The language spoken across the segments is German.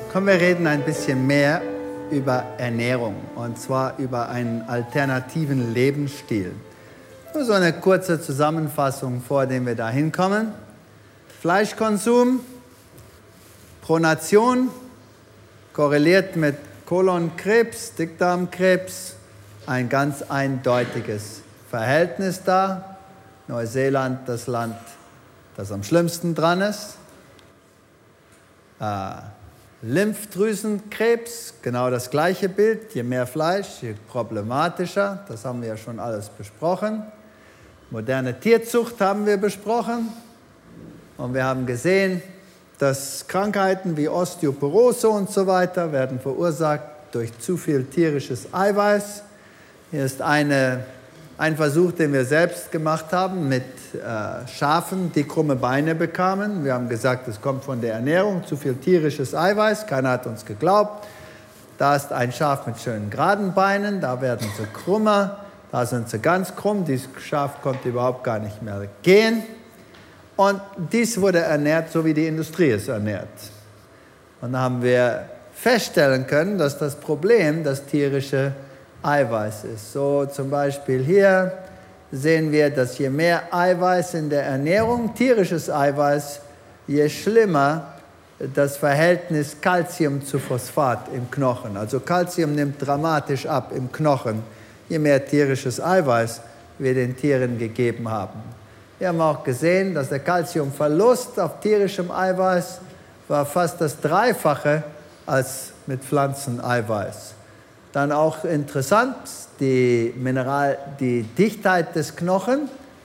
Komm, wir reden ein bisschen mehr über Ernährung, und zwar über einen alternativen Lebensstil. Nur so eine kurze Zusammenfassung, vor dem wir da hinkommen. Fleischkonsum pro Nation korreliert mit Kolonkrebs, Dickdarmkrebs, ein ganz eindeutiges Verhältnis da. Neuseeland, das Land, das am schlimmsten dran ist. Lymphdrüsenkrebs, genau das gleiche Bild. Je mehr Fleisch, je problematischer. Das haben wir ja schon alles besprochen. Moderne Tierzucht haben wir besprochen. Und wir haben gesehen, dass Krankheiten wie Osteoporose und so weiter werden verursacht durch zu viel tierisches Eiweiß. Hier ist ein Versuch, den wir selbst gemacht haben mit Schafen, die krumme Beine bekamen. Wir haben gesagt, es kommt von der Ernährung, zu viel tierisches Eiweiß. Keiner hat uns geglaubt. Da ist ein Schaf mit schönen geraden Beinen, da werden sie krummer, da sind sie ganz krumm. Dieses Schaf konnte überhaupt gar nicht mehr gehen. Und dies wurde ernährt, so wie die Industrie es ernährt. Und da haben wir feststellen können, dass das Problem das tierische Eiweiß ist. So zum Beispiel hier sehen wir, dass je mehr Eiweiß in der Ernährung, tierisches Eiweiß, je schlimmer das Verhältnis Calcium zu Phosphat im Knochen. Also Calcium nimmt dramatisch ab im Knochen, je mehr tierisches Eiweiß wir den Tieren gegeben haben. Wir haben auch gesehen, dass der Calciumverlust auf tierischem Eiweiß war fast das Dreifache als mit Pflanzeneiweiß. Dann auch interessant, die Dichtheit des Knochen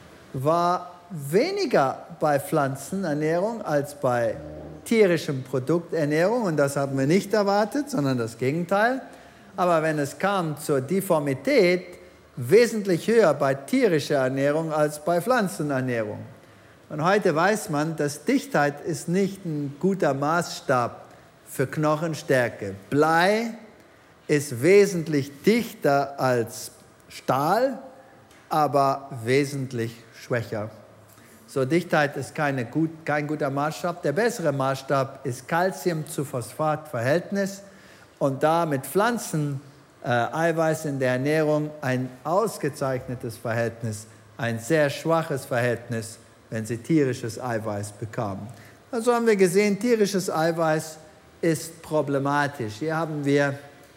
war weniger bei Pflanzenernährung als bei tierischem Produkternährung. Und das haben wir nicht erwartet, sondern das Gegenteil. Aber wenn es kam zur Difformität, wesentlich höher bei tierischer Ernährung als bei Pflanzenernährung. Und heute weiß man, dass Dichtheit ist nicht ein guter Maßstab für Knochenstärke. Blei ist wesentlich dichter als Stahl, aber wesentlich schwächer. So, Dichtheit ist kein guter Maßstab. Der bessere Maßstab ist Calcium zu Phosphat-Verhältnis und da mit Pflanzeneiweiß in der Ernährung ein ausgezeichnetes Verhältnis, ein sehr schwaches Verhältnis, wenn sie tierisches Eiweiß bekamen. Also haben wir gesehen, tierisches Eiweiß ist problematisch. Hier haben wir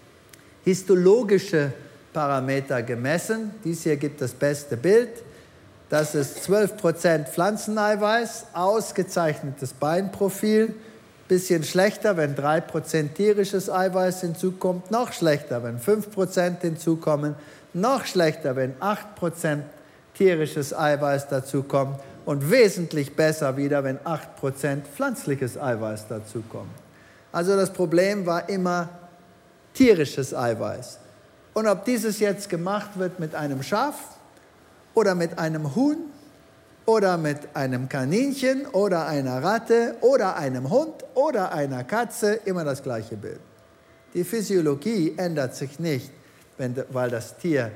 histologische Parameter gemessen. Dies hier gibt das beste Bild. Das ist 12% Pflanzeneiweiß, ausgezeichnetes Beinprofil. Bisschen schlechter, wenn 3% tierisches Eiweiß hinzukommt. Noch schlechter, wenn 5% hinzukommen. Noch schlechter, wenn 8% tierisches Eiweiß dazukommt. Und wesentlich besser wieder, wenn 8% pflanzliches Eiweiß dazukommt. Also das Problem war immer tierisches Eiweiß. Und ob dieses jetzt gemacht wird mit einem Schaf oder mit einem Huhn oder mit einem Kaninchen oder einer Ratte oder einem Hund oder einer Katze, immer das gleiche Bild. Die Physiologie ändert sich nicht, weil das Tier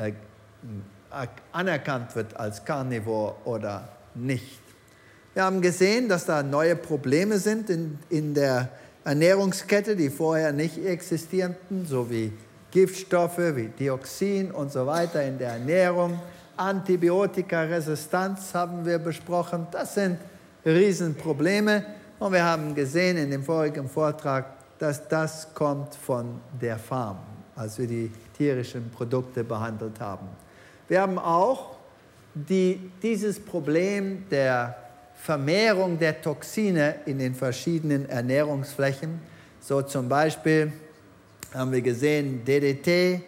anerkannt wird als Carnivore oder nicht. Wir haben gesehen, dass da neue Probleme sind in der Ernährungskette, die vorher nicht existierten, so wie Giftstoffe, wie Dioxin und so weiter in der Ernährung. Antibiotikaresistenz haben wir besprochen. Das sind Riesenprobleme. Und wir haben gesehen in dem vorigen Vortrag, dass das kommt von der Farm, als wir die tierischen Produkte behandelt haben. Wir haben auch dieses Problem der Vermehrung der Toxine in den verschiedenen Ernährungsflächen. So zum Beispiel haben wir gesehen, DDT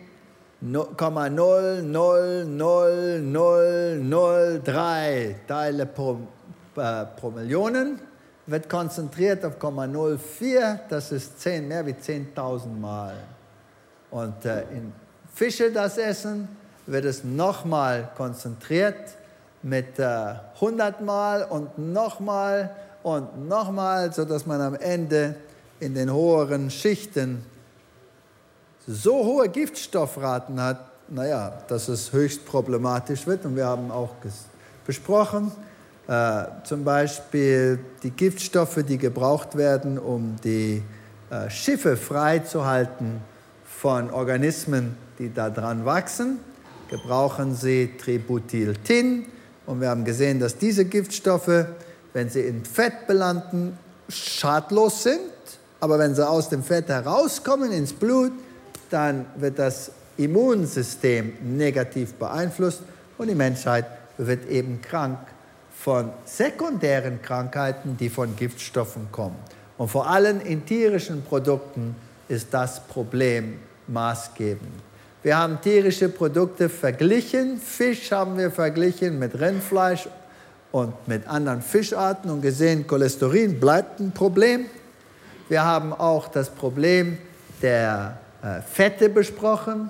0,00003 Teile pro Millionen wird konzentriert auf 0,04, das ist mehr wie 10.000 Mal. Und in Fische das essen, wird es nochmal konzentriert mit 100 Mal und nochmal, sodass man am Ende in den höheren Schichten so hohe Giftstoffraten hat, dass es höchst problematisch wird. Und wir haben auch besprochen, zum Beispiel die Giftstoffe, die gebraucht werden, um die Schiffe freizuhalten von Organismen, die da dran wachsen, gebrauchen sie Tributyltin. Und wir haben gesehen, dass diese Giftstoffe, wenn sie in Fett belanden, schadlos sind. Aber wenn sie aus dem Fett herauskommen ins Blut, dann wird das Immunsystem negativ beeinflusst und die Menschheit wird eben krank von sekundären Krankheiten, die von Giftstoffen kommen. Und vor allem in tierischen Produkten ist das Problem maßgebend. Wir haben tierische Produkte verglichen. Fisch haben wir verglichen mit Rindfleisch und mit anderen Fischarten und gesehen, Cholesterin bleibt ein Problem. Wir haben auch das Problem der Fette besprochen,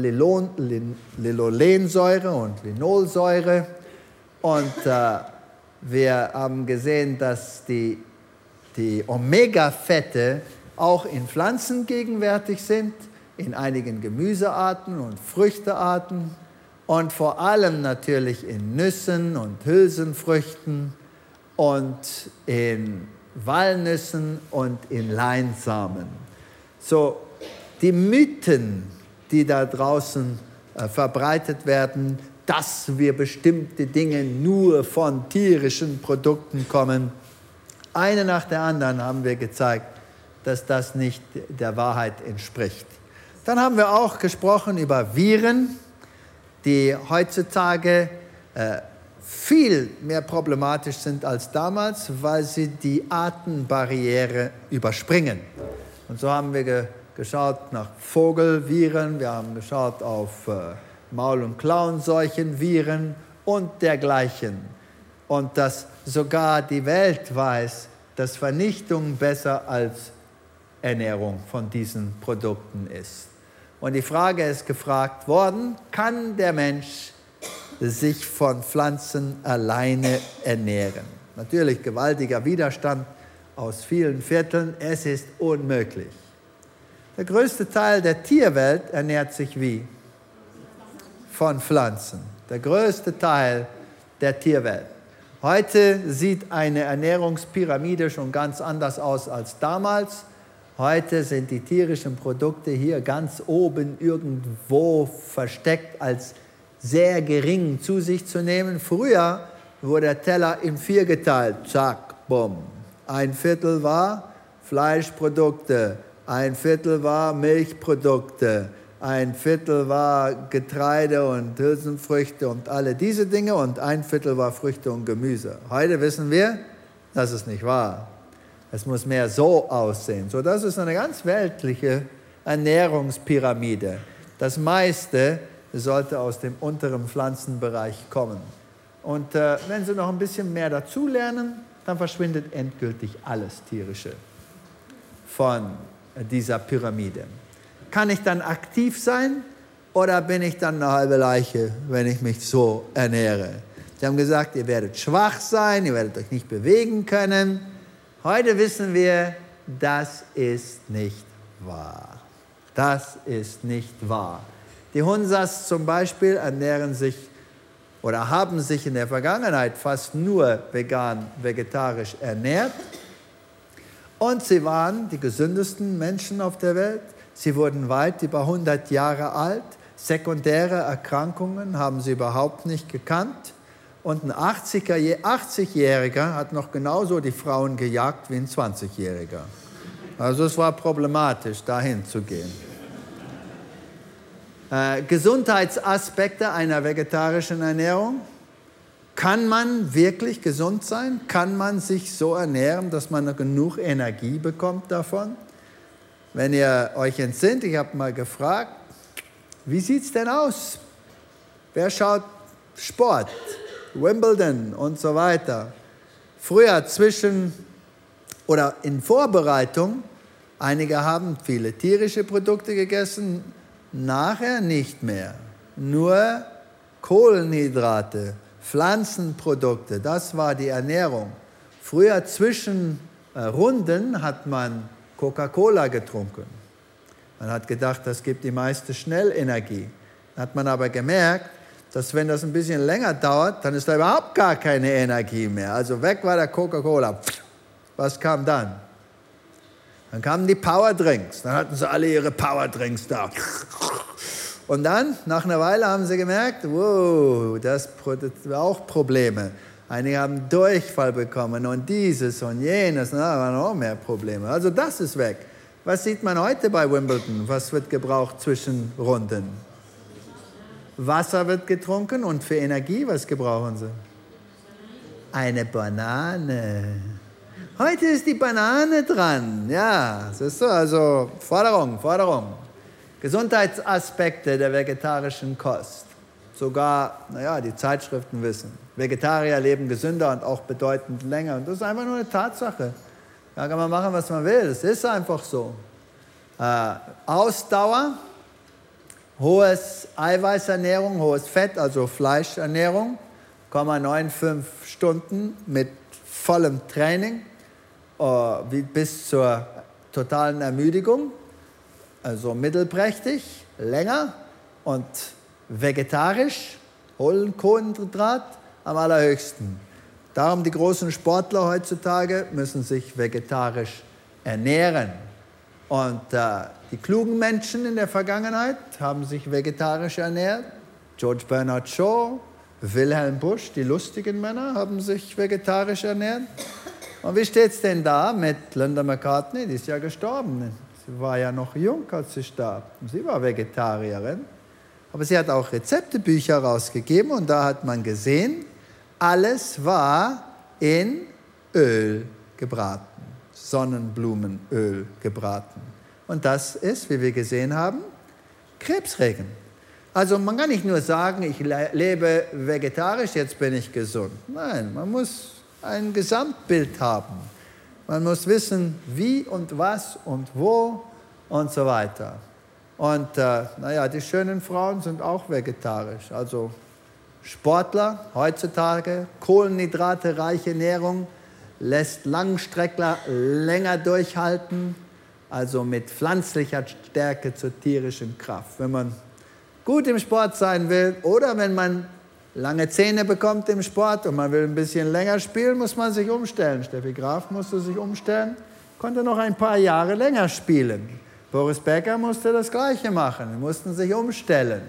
Linolensäure und Linolsäure. Und wir haben gesehen, dass die Omega-Fette auch in Pflanzen gegenwärtig sind, in einigen Gemüsearten und Früchtearten und vor allem natürlich in Nüssen und Hülsenfrüchten und in Walnüssen und in Leinsamen. So, die Mythen, die da draußen verbreitet werden, dass wir bestimmte Dinge nur von tierischen Produkten kommen, eine nach der anderen haben wir gezeigt, dass das nicht der Wahrheit entspricht. Dann haben wir auch gesprochen über Viren, die heutzutage viel mehr problematisch sind als damals, weil sie die Artenbarriere überspringen. Und so haben wir geschaut nach Vogelviren, wir haben geschaut auf Maul- und Klauenseuchenviren und dergleichen. Und dass sogar die Welt weiß, dass Vernichtung besser als Ernährung von diesen Produkten ist. Und die Frage ist gefragt worden, kann der Mensch sich von Pflanzen alleine ernähren? Natürlich gewaltiger Widerstand aus vielen Vierteln, es ist unmöglich. Der größte Teil der Tierwelt ernährt sich wie? Von Pflanzen. Der größte Teil der Tierwelt. Heute sieht eine Ernährungspyramide schon ganz anders aus als damals. Heute sind die tierischen Produkte hier ganz oben irgendwo versteckt als sehr gering zu sich zu nehmen. Früher wurde der Teller in 4 geteilt. Zack, bumm. 1/4 war Fleischprodukte, 1/4 war Milchprodukte, 1/4 war Getreide und Hülsenfrüchte und alle diese Dinge und 1/4 war Früchte und Gemüse. Heute wissen wir, das ist nicht wahr. Es muss mehr so aussehen. So, das ist eine ganz weltliche Ernährungspyramide. Das meiste sollte aus dem unteren Pflanzenbereich kommen. Und wenn Sie noch ein bisschen mehr dazu lernen, dann verschwindet endgültig alles Tierische von dieser Pyramide. Kann ich dann aktiv sein oder bin ich dann eine halbe Leiche, wenn ich mich so ernähre? Sie haben gesagt, ihr werdet schwach sein, ihr werdet euch nicht bewegen können. Heute wissen wir, das ist nicht wahr. Das ist nicht wahr. Die Hunsas zum Beispiel ernähren sich oder haben sich in der Vergangenheit fast nur vegan-vegetarisch ernährt. Und sie waren die gesündesten Menschen auf der Welt. Sie wurden weit über 100 Jahre alt. Sekundäre Erkrankungen haben sie überhaupt nicht gekannt. Und ein 80-Jähriger hat noch genauso die Frauen gejagt wie ein 20-Jähriger. Also es war problematisch, dahin zu gehen. Gesundheitsaspekte einer vegetarischen Ernährung. Kann man wirklich gesund sein? Kann man sich so ernähren, dass man genug Energie bekommt davon? Wenn ihr euch entsinnt, ich habe mal gefragt, wie sieht es denn aus? Wer schaut Sport? Wimbledon und so weiter. Früher oder in Vorbereitung, einige haben viele tierische Produkte gegessen, nachher nicht mehr. Nur Kohlenhydrate, Pflanzenprodukte, das war die Ernährung. Früher zwischen Runden hat man Coca-Cola getrunken. Man hat gedacht, das gibt die meiste Schnellenergie. Dann hat man aber gemerkt, dass wenn das ein bisschen länger dauert, dann ist da überhaupt gar keine Energie mehr. Also weg war der Coca-Cola. Was kam dann? Dann kamen die Powerdrinks. Dann hatten sie alle ihre Powerdrinks da. Und dann, nach einer Weile, haben sie gemerkt, wow, das produziert auch Probleme. Einige haben Durchfall bekommen und dieses und jenes. Da waren noch mehr Probleme. Also das ist weg. Was sieht man heute bei Wimbledon? Was wird gebraucht zwischen Runden? Wasser wird getrunken und für Energie, was gebrauchen sie? Eine Banane. Heute ist die Banane dran. Ja, siehst du, also Forderung. Gesundheitsaspekte der vegetarischen Kost. Sogar, die Zeitschriften wissen. Vegetarier leben gesünder und auch bedeutend länger. Und das ist einfach nur eine Tatsache. Da kann man machen, was man will. Es ist einfach so. Ausdauer, hohes Eiweißernährung, hohes Fett, also Fleischernährung, 0,95 Stunden mit vollem Training bis zur totalen Ermüdigung, also mittelprächtig, länger und vegetarisch, hohen Kohlenhydrat am allerhöchsten. Darum die großen Sportler heutzutage müssen sich vegetarisch ernähren. Und die klugen Menschen in der Vergangenheit haben sich vegetarisch ernährt. George Bernard Shaw, Wilhelm Busch, die lustigen Männer, haben sich vegetarisch ernährt. Und wie steht es denn da mit Linda McCartney? Die ist ja gestorben. Sie war ja noch jung, als sie starb. Sie war Vegetarierin. Aber sie hat auch Rezeptebücher rausgegeben und da hat man gesehen, alles war in Öl gebraten, Sonnenblumenöl gebraten. Und das ist, wie wir gesehen haben, krebserregend. Also man kann nicht nur sagen, ich lebe vegetarisch, jetzt bin ich gesund. Nein, man muss ein Gesamtbild haben. Man muss wissen, wie und was und wo und so weiter. Und die schönen Frauen sind auch vegetarisch. Also Sportler heutzutage, kohlenhydratereiche Ernährung, lässt Langstreckler länger durchhalten, also mit pflanzlicher Stärke zur tierischen Kraft. Wenn man gut im Sport sein will oder wenn man lange Zähne bekommt im Sport und man will ein bisschen länger spielen, muss man sich umstellen. Steffi Graf musste sich umstellen, konnte noch ein paar Jahre länger spielen. Boris Becker musste das Gleiche machen, sie mussten sich umstellen.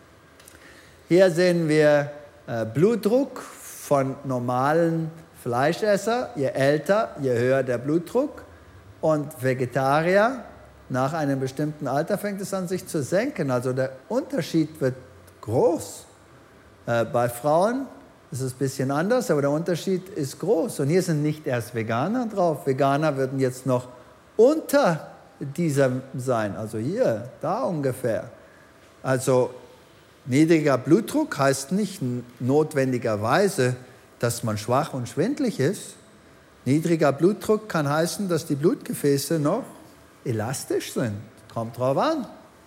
Hier sehen wir Blutdruck von normalen Fleischessern. Je älter, je höher der Blutdruck. Und Vegetarier, nach einem bestimmten Alter fängt es an, sich zu senken. Also der Unterschied wird groß. Bei Frauen ist es ein bisschen anders, aber der Unterschied ist groß. Und hier sind nicht erst Veganer drauf. Veganer würden jetzt noch unter dieser sein. Also hier, da ungefähr. Also niedriger Blutdruck heißt nicht notwendigerweise, dass man schwach und schwindelig ist. Niedriger Blutdruck kann heißen, dass die Blutgefäße noch elastisch sind. Kommt drauf an.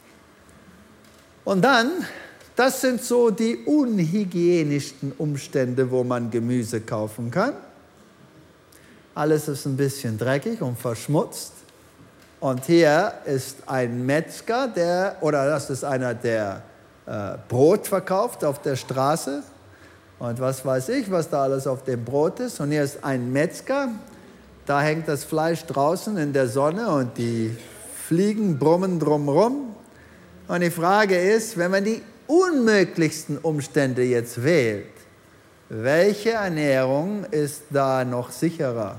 Und dann, das sind so die unhygienischsten Umstände, wo man Gemüse kaufen kann. Alles ist ein bisschen dreckig und verschmutzt. Und hier ist ein Metzger, das ist einer, der Brot verkauft auf der Straße. Und was weiß ich, was da alles auf dem Brot ist. Und hier ist ein Metzger, da hängt das Fleisch draußen in der Sonne und die Fliegen brummen drumherum. Und die Frage ist, wenn man die unmöglichsten Umstände jetzt wählt, welche Ernährung ist da noch sicherer?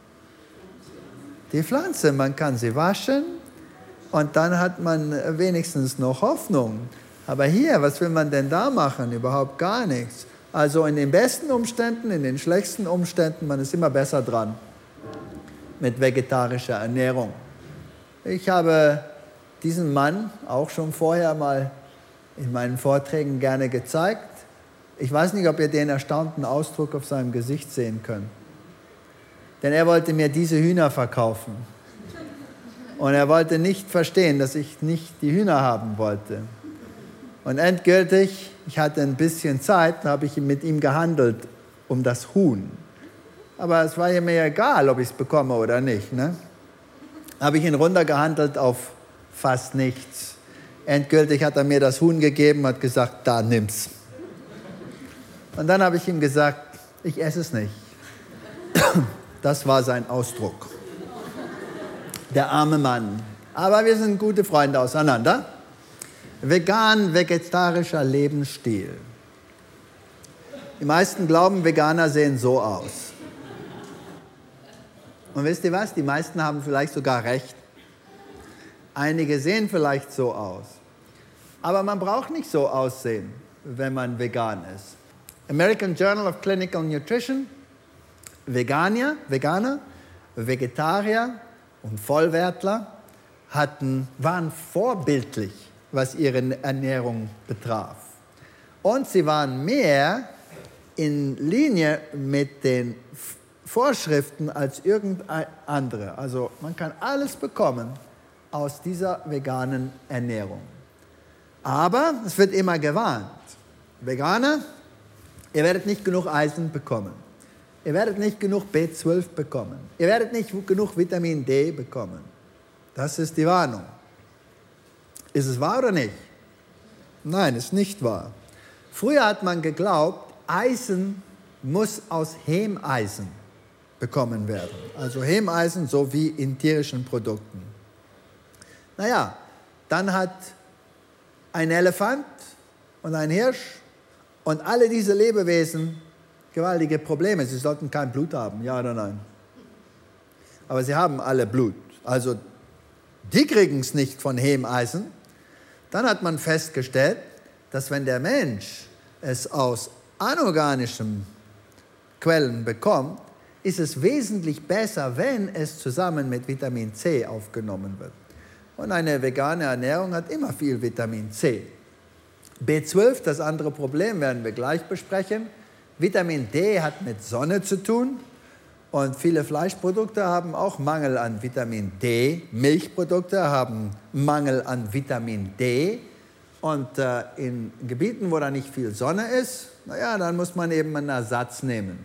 Die Pflanze, man kann sie waschen und dann hat man wenigstens noch Hoffnung. Aber hier, was will man denn da machen? Überhaupt gar nichts. Also in den besten Umständen, in den schlechtesten Umständen, man ist immer besser dran mit vegetarischer Ernährung. Ich habe diesen Mann auch schon vorher mal in meinen Vorträgen gerne gezeigt. Ich weiß nicht, ob ihr den erstaunten Ausdruck auf seinem Gesicht sehen könnt. Denn er wollte mir diese Hühner verkaufen. Und er wollte nicht verstehen, dass ich nicht die Hühner haben wollte. Und endgültig, ich hatte ein bisschen Zeit, habe ich mit ihm gehandelt um das Huhn. Aber es war mir egal, ob ich es bekomme oder nicht. Ne? Habe ich ihn runtergehandelt auf fast nichts. Endgültig hat er mir das Huhn gegeben und hat gesagt, da, nimm's. Und dann habe ich ihm gesagt, ich esse es nicht. Das war sein Ausdruck. Der arme Mann. Aber wir sind gute Freunde auseinander. Vegan-vegetarischer Lebensstil. Die meisten glauben, Veganer sehen so aus. Und wisst ihr was? Die meisten haben vielleicht sogar recht. Einige sehen vielleicht so aus. Aber man braucht nicht so aussehen, wenn man vegan ist. American Journal of Clinical Nutrition, Veganer, Vegetarier und Vollwertler waren vorbildlich, was ihre Ernährung betraf. Und sie waren mehr in Linie mit den Vorschriften als irgendein andere. Also man kann alles bekommen aus dieser veganen Ernährung. Aber es wird immer gewarnt. Veganer, ihr werdet nicht genug Eisen bekommen. Ihr werdet nicht genug B12 bekommen. Ihr werdet nicht genug Vitamin D bekommen. Das ist die Warnung. Ist es wahr oder nicht? Nein, ist nicht wahr. Früher hat man geglaubt, Eisen muss aus Hemeisen bekommen werden. Also Hemeisen so wie in tierischen Produkten. Naja, dann hat ein Elefant und ein Hirsch und alle diese Lebewesen gewaltige Probleme. Sie sollten kein Blut haben, ja oder nein? Aber sie haben alle Blut. Also die kriegen es nicht von Hemeisen. Dann hat man festgestellt, dass wenn der Mensch es aus anorganischen Quellen bekommt, ist es wesentlich besser, wenn es zusammen mit Vitamin C aufgenommen wird. Und eine vegane Ernährung hat immer viel Vitamin C. B12, das andere Problem, werden wir gleich besprechen. Vitamin D hat mit Sonne zu tun. Und viele Fleischprodukte haben auch Mangel an Vitamin D. Milchprodukte haben Mangel an Vitamin D. Und in Gebieten, wo da nicht viel Sonne ist, naja, dann muss man eben einen Ersatz nehmen.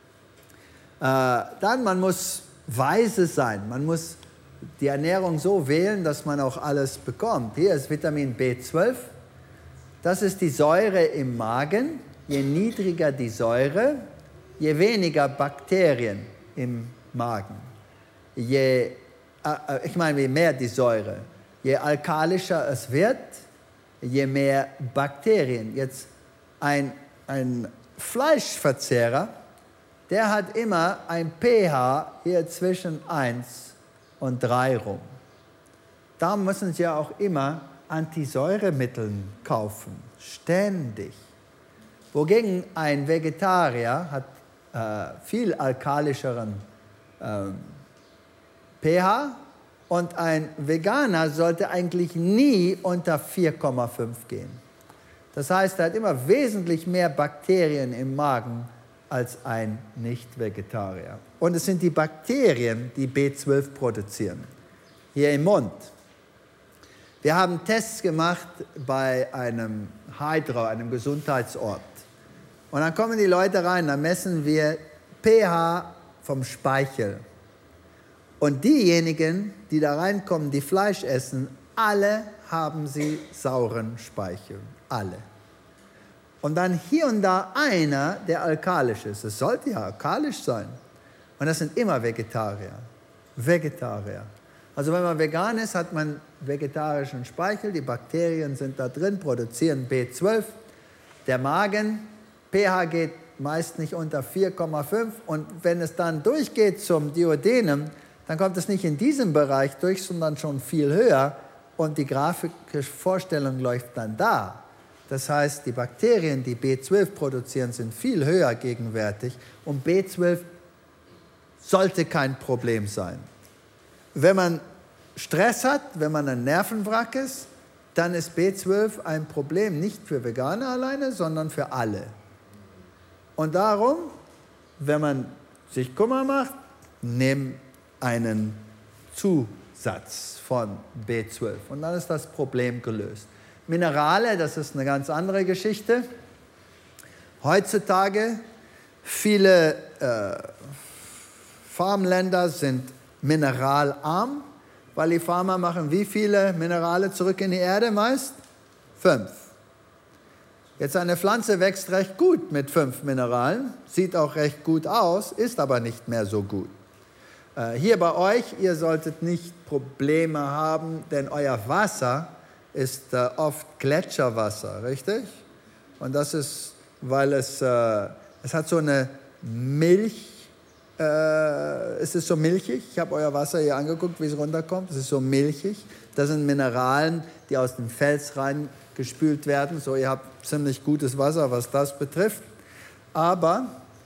Dann, man muss weise sein. Man muss die Ernährung so wählen, dass man auch alles bekommt. Hier ist Vitamin B12. Das ist die Säure im Magen. Je niedriger die Säure, je weniger Bakterien im Magen. Je mehr die Säure. Je alkalischer es wird, je mehr Bakterien. Jetzt ein Fleischverzehrer, der hat immer ein pH hier zwischen 1 und 3 rum. Da müssen Sie ja auch immer Antisäuremittel kaufen, ständig. Wogegen ein Vegetarier hat viel alkalischeren pH und ein Veganer sollte eigentlich nie unter 4,5 gehen. Das heißt, er hat immer wesentlich mehr Bakterien im Magen als ein Nicht-Vegetarier. Und es sind die Bakterien, die B12 produzieren, hier im Mund. Wir haben Tests gemacht bei einem Hydra, einem Gesundheitsort. Und dann kommen die Leute rein, dann messen wir pH vom Speichel. Und diejenigen, die da reinkommen, die Fleisch essen, alle haben sie sauren Speichel. Alle. Und dann hier und da einer, der alkalisch ist. Es sollte ja alkalisch sein. Und das sind immer Vegetarier. Vegetarier. Also wenn man vegan ist, hat man vegetarischen Speichel. Die Bakterien sind da drin, produzieren B12. Der Magen, pH geht meist nicht unter 4,5. Und wenn es dann durchgeht zum Duodenum, dann kommt es nicht in diesem Bereich durch, sondern schon viel höher. Und die grafische Vorstellung läuft dann da. Das heißt, die Bakterien, die B12 produzieren, sind viel höher gegenwärtig. Und B12 sollte kein Problem sein. Wenn man Stress hat, wenn man ein Nervenwrack ist, dann ist B12 ein Problem nicht für Veganer alleine, sondern für alle. Und darum, wenn man sich Kummer macht, nimm einen Zusatz von B12 und dann ist das Problem gelöst. Minerale, das ist eine ganz andere Geschichte. Heutzutage, viele Farmländer sind mineralarm, weil die Farmer machen wie viele Minerale zurück in die Erde meist? 5. Jetzt eine Pflanze wächst recht gut mit 5 Mineralen, sieht auch recht gut aus, ist aber nicht mehr so gut. Hier bei euch, ihr solltet nicht Probleme haben, denn euer Wasser ist oft Gletscherwasser, richtig? Und das ist, weil es hat so eine Milch, es ist so milchig. Ich habe euer Wasser hier angeguckt, wie es runterkommt. Es ist so milchig. Das sind Mineralien, die aus dem Fels reingespült werden. So, ihr habt ziemlich gutes Wasser, was das betrifft. Aber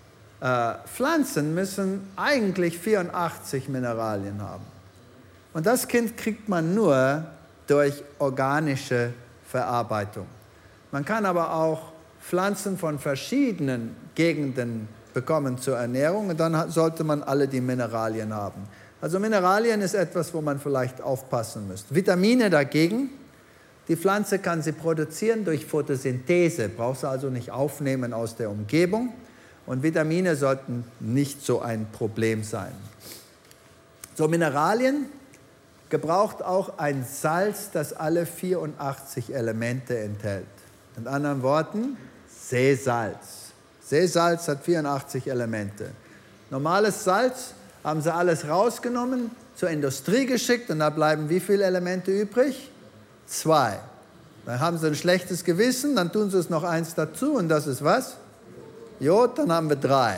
Pflanzen müssen eigentlich 84 Mineralien haben. Und das kriegt man nur durch organische Verarbeitung. Man kann aber auch Pflanzen von verschiedenen Gegenden bekommen zur Ernährung und dann sollte man alle die Mineralien haben. Also Mineralien ist etwas, wo man vielleicht aufpassen müsste. Vitamine dagegen, die Pflanze kann sie produzieren durch Photosynthese, braucht sie also nicht aufnehmen aus der Umgebung. Und Vitamine sollten nicht so ein Problem sein. So, Mineralien gebraucht auch ein Salz, das alle 84 Elemente enthält. In anderen Worten, Seesalz. Seesalz hat 84 Elemente. Normales Salz haben sie alles rausgenommen, zur Industrie geschickt und da bleiben wie viele Elemente übrig? 2. Dann haben sie ein schlechtes Gewissen, dann tun sie es noch eins dazu und das ist was? Jod, dann haben wir 3.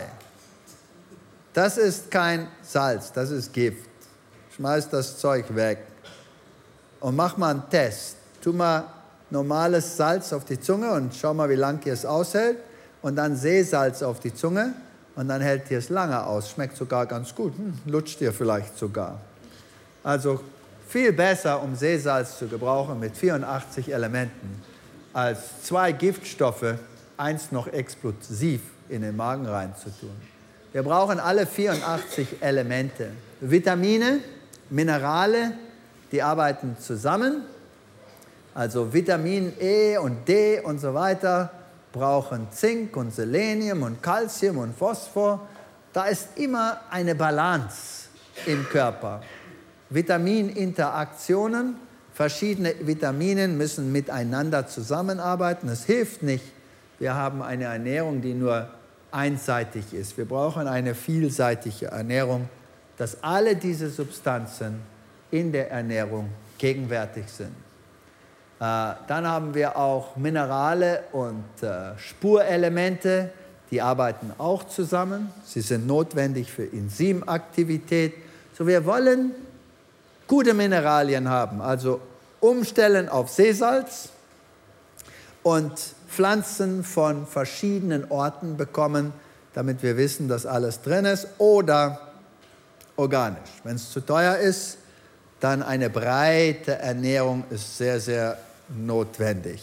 Das ist kein Salz, das ist Gift. Schmeiß das Zeug weg und mach mal einen Test. Tu mal normales Salz auf die Zunge und schau mal, wie lange ihr es aushält. Und dann Seesalz auf die Zunge und dann hält ihr es lange aus. Schmeckt sogar ganz gut, lutscht ihr vielleicht sogar. Also viel besser, um Seesalz zu gebrauchen mit 84 Elementen, als 2 Giftstoffe, 1 noch explosiv in den Magen reinzutun. Wir brauchen alle 84 Elemente. Vitamine, Minerale, die arbeiten zusammen. Also Vitamin E und D und so weiter brauchen Zink und Selenium und Calcium und Phosphor. Da ist immer eine Balance im Körper. Vitamininteraktionen, verschiedene Vitamine müssen miteinander zusammenarbeiten. Es hilft nicht, wir haben eine Ernährung, die nur einseitig ist. Wir brauchen eine vielseitige Ernährung, dass alle diese Substanzen in der Ernährung gegenwärtig sind. Dann haben wir auch Minerale und Spurelemente, die arbeiten auch zusammen. Sie sind notwendig für Enzymaktivität. So, wir wollen gute Mineralien haben, also umstellen auf Seesalz und Pflanzen von verschiedenen Orten bekommen, damit wir wissen, dass alles drin ist, oder organisch. Wenn es zu teuer ist, dann eine breite Ernährung ist sehr, sehr notwendig.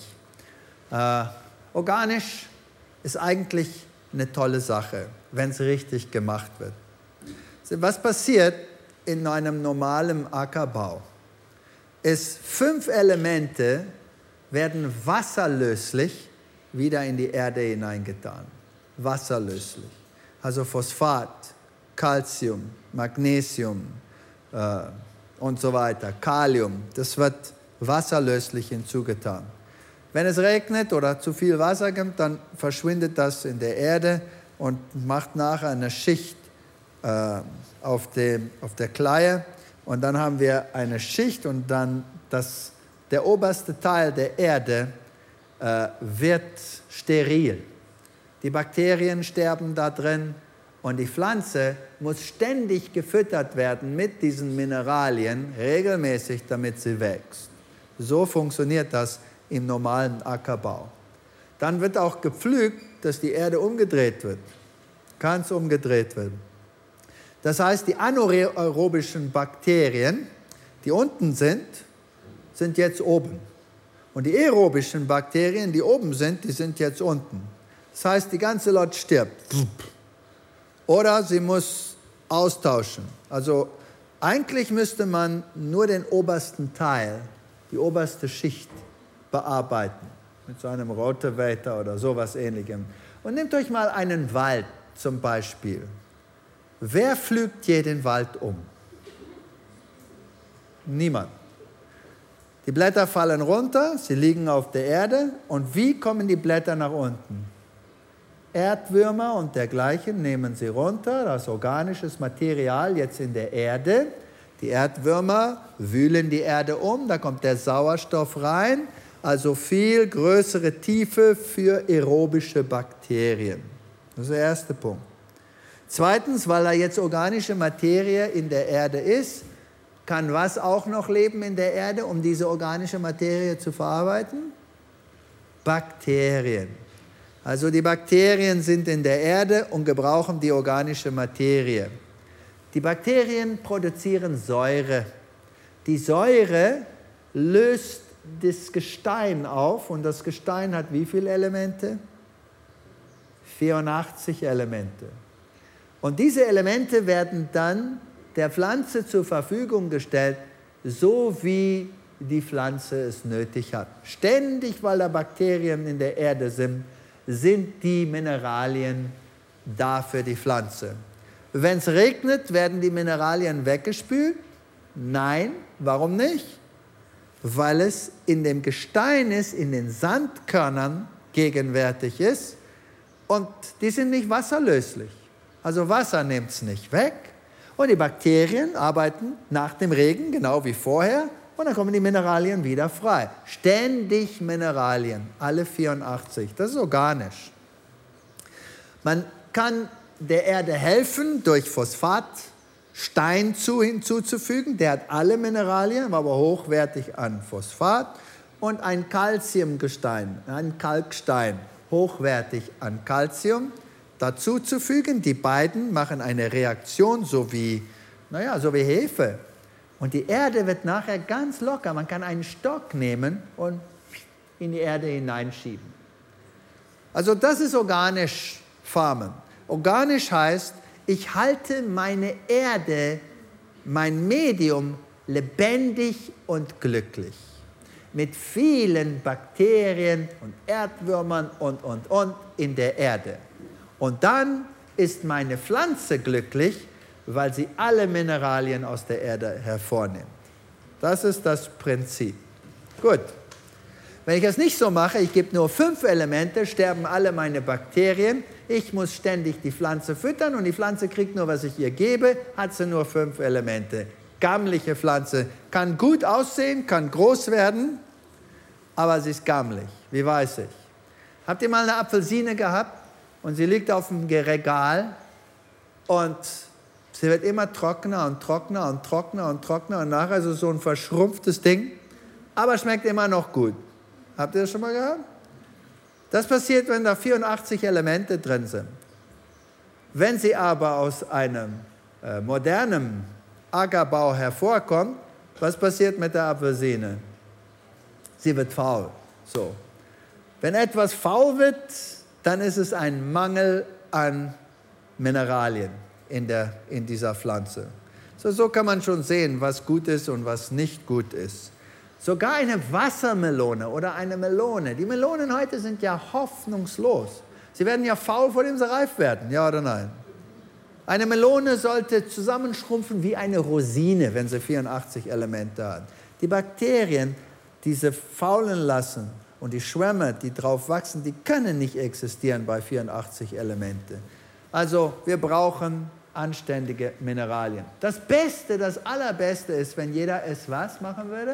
Organisch ist eigentlich eine tolle Sache, wenn es richtig gemacht wird. Was passiert in einem normalen Ackerbau? Ist 5 Elemente werden wasserlöslich wieder in die Erde hineingetan. Wasserlöslich. Also Phosphat, Calcium, Magnesium und so weiter, Kalium. Das wird wasserlöslich hinzugetan. Wenn es regnet oder zu viel Wasser gibt, dann verschwindet das in der Erde und macht nachher eine Schicht auf der Kleie. Und dann haben wir eine Schicht und dann der oberste Teil der Erde wird steril. Die Bakterien sterben da drin und die Pflanze muss ständig gefüttert werden mit diesen Mineralien, regelmäßig, damit sie wächst. So funktioniert das im normalen Ackerbau. Dann wird auch gepflügt, dass die Erde umgedreht wird. Ganz umgedreht wird. Das heißt, die anaerobischen Bakterien, die unten sind jetzt oben. Und die aerobischen Bakterien, die oben sind, die sind jetzt unten. Das heißt, die ganze Lot stirbt. Oder sie muss austauschen. Also eigentlich müsste man nur den obersten Teil, die oberste Schicht bearbeiten. Mit so einem Rotavator oder sowas Ähnlichem. Und nehmt euch mal einen Wald zum Beispiel. Wer pflügt je den Wald um? Niemand. Die Blätter fallen runter, sie liegen auf der Erde. Und wie kommen die Blätter nach unten? Erdwürmer und dergleichen nehmen sie runter, das organisches Material jetzt in der Erde. Die Erdwürmer wühlen die Erde um, da kommt der Sauerstoff rein, also viel größere Tiefe für aerobische Bakterien. Das ist der erste Punkt. Zweitens, weil da jetzt organische Materie in der Erde ist, kann was auch noch leben in der Erde, um diese organische Materie zu verarbeiten? Bakterien. Also die Bakterien sind in der Erde und gebrauchen die organische Materie. Die Bakterien produzieren Säure. Die Säure löst das Gestein auf und das Gestein hat wie viele Elemente? 84 Elemente. Und diese Elemente werden dann der Pflanze zur Verfügung gestellt, so wie die Pflanze es nötig hat. Ständig, weil da Bakterien in der Erde sind die Mineralien da für die Pflanze. Wenn es regnet, werden die Mineralien weggespült? Nein, warum nicht? Weil es in dem Gestein ist, in den Sandkörnern gegenwärtig ist und die sind nicht wasserlöslich. Also Wasser nimmt es nicht weg und die Bakterien arbeiten nach dem Regen genau wie vorher und dann kommen die Mineralien wieder frei. Ständig Mineralien, alle 84. Das ist organisch. Man kann der Erde helfen, durch Phosphat Stein hinzuzufügen. Der hat alle Mineralien, aber hochwertig an Phosphat. Und ein Calciumgestein, ein Kalkstein, hochwertig an Calcium dazu zu fügen. Die beiden machen eine Reaktion, so wie Hefe. Und die Erde wird nachher ganz locker. Man kann einen Stock nehmen und in die Erde hineinschieben. Also das ist organisch Farmen. Organisch heißt, ich halte meine Erde, mein Medium lebendig und glücklich. Mit vielen Bakterien und Erdwürmern und in der Erde. Und dann ist meine Pflanze glücklich, weil sie alle Mineralien aus der Erde hervornimmt. Das ist das Prinzip. Gut. Wenn ich das nicht so mache, ich gebe nur 5 Elemente, sterben alle meine Bakterien. Ich muss ständig die Pflanze füttern und die Pflanze kriegt nur, was ich ihr gebe, hat sie nur 5 Elemente. Gammliche Pflanze, kann gut aussehen, kann groß werden, aber sie ist gammelig. Wie weiß ich? Habt ihr mal eine Apfelsine gehabt und sie liegt auf dem Regal und sie wird immer trockener und trockener und trockener und trockener und nachher ist es so ein verschrumpftes Ding, aber schmeckt immer noch gut. Habt ihr das schon mal gehört? Das passiert, wenn da 84 Elemente drin sind. Wenn sie aber aus einem modernen Ackerbau hervorkommt, was passiert mit der Apfelsine? Sie wird faul. So. Wenn etwas faul wird, dann ist es ein Mangel an Mineralien in dieser Pflanze. So kann man schon sehen, was gut ist und was nicht gut ist. Sogar eine Wassermelone oder eine Melone. Die Melonen heute sind ja hoffnungslos. Sie werden ja faul, vor dem sie reif werden, ja oder nein? Eine Melone sollte zusammenschrumpfen wie eine Rosine, wenn sie 84 Elemente hat. Die Bakterien, die sie faulen lassen und die Schwämme, die drauf wachsen, die können nicht existieren bei 84 Elemente. Also wir brauchen anständige Mineralien. Das Beste, das Allerbeste ist, wenn jeder es was machen würde?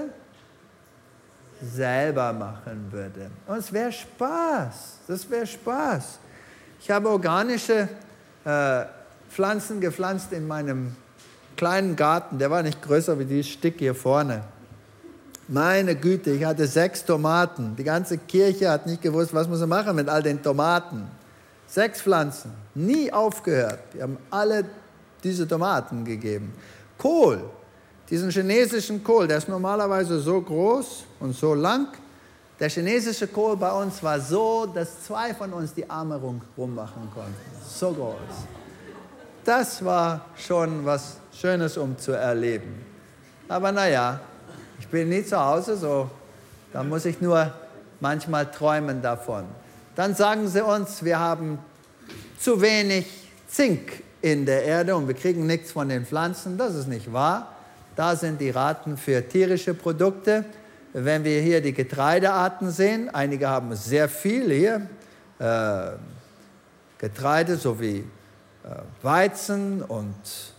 Selber machen würde. Und es wäre Spaß. Das wäre Spaß. Ich habe organische Pflanzen gepflanzt in meinem kleinen Garten. Der war nicht größer wie dieses Stück hier vorne. Meine Güte, ich hatte 6 Tomaten. Die ganze Kirche hat nicht gewusst, was muss man machen mit all den Tomaten. 6 Pflanzen, nie aufgehört. Die haben alle diese Tomaten gegeben. Kohl, diesen chinesischen Kohl, der ist normalerweise so groß und so lang. Der chinesische Kohl bei uns war so, dass 2 von uns die Arme rummachen konnten. So groß. Das war schon was Schönes, um zu erleben. Aber naja, ich bin nie zu Hause, so, da muss ich nur manchmal träumen davon. Dann sagen sie uns, wir haben zu wenig Zink in der Erde und wir kriegen nichts von den Pflanzen. Das ist nicht wahr. Da sind die Raten für tierische Produkte. Wenn wir hier die Getreidearten sehen, einige haben sehr viel hier. Getreide sowie Weizen und,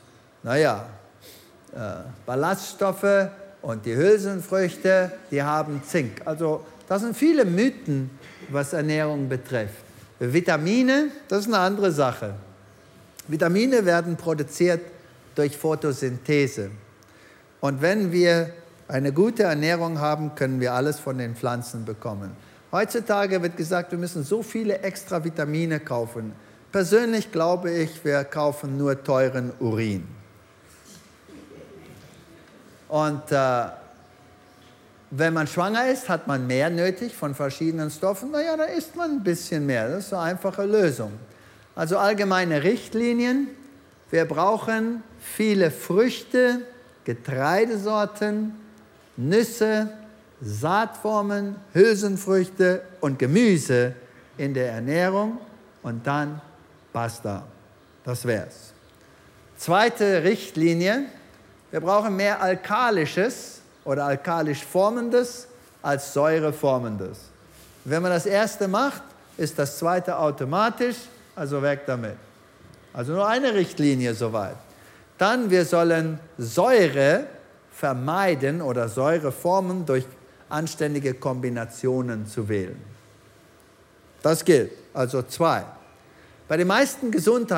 Ballaststoffe und die Hülsenfrüchte, die haben Zink. Also das sind viele Mythen, was Ernährung betrifft. Vitamine, das ist eine andere Sache. Vitamine werden produziert durch Photosynthese. Und wenn wir eine gute Ernährung haben, können wir alles von den Pflanzen bekommen. Heutzutage wird gesagt, wir müssen so viele extra Vitamine kaufen. Persönlich glaube ich, wir kaufen nur teuren Urin. Und wenn man schwanger ist, hat man mehr nötig von verschiedenen Stoffen. Da isst man ein bisschen mehr. Das ist eine einfache Lösung. Also allgemeine Richtlinien. Wir brauchen viele Früchte, Getreidesorten, Nüsse, Saatformen, Hülsenfrüchte und Gemüse in der Ernährung. Und dann basta. Das wär's. Zweite Richtlinie. Wir brauchen mehr Alkalisches oder alkalisch Formendes als säureformendes. Wenn man das erste macht, ist das zweite automatisch, also weg damit. Also nur eine Richtlinie soweit. Dann, wir sollen Säure vermeiden oder Säureformen durch anständige Kombinationen zu wählen. Das gilt, also 2. Bei den meisten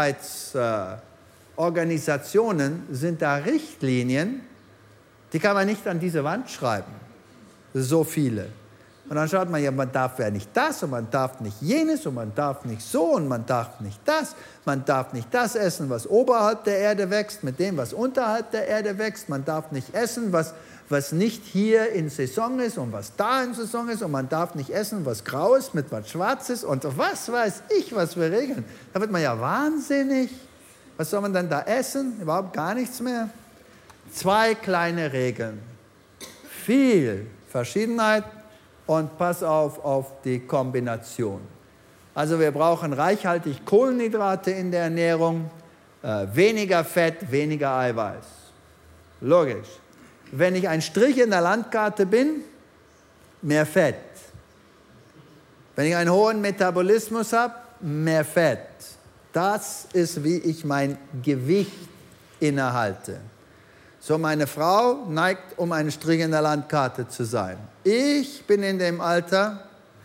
Gesundheitsorganisationen sind da Richtlinien, die kann man nicht an diese Wand schreiben. So viele. Und dann schaut man, ja, man darf ja nicht das und man darf nicht jenes und man darf nicht so und man darf nicht das. Man darf nicht das essen, was oberhalb der Erde wächst, mit dem, was unterhalb der Erde wächst. Man darf nicht essen, was nicht hier in Saison ist und was da in Saison ist. Und man darf nicht essen, was grau ist mit was schwarz ist und was weiß ich, was für Regeln. Da wird man ja wahnsinnig. Was soll man dann da essen? Überhaupt gar nichts mehr. 2 kleine Regeln. Viel Verschiedenheit und pass auf die Kombination. Also wir brauchen reichhaltig Kohlenhydrate in der Ernährung, weniger Fett, weniger Eiweiß. Logisch. Wenn ich ein Strich in der Landkarte bin, mehr Fett. Wenn ich einen hohen Metabolismus habe, mehr Fett. Das ist, wie ich mein Gewicht innehalte. So, meine Frau neigt, um ein Strich in der Landkarte zu sein. Ich bin in dem Alter,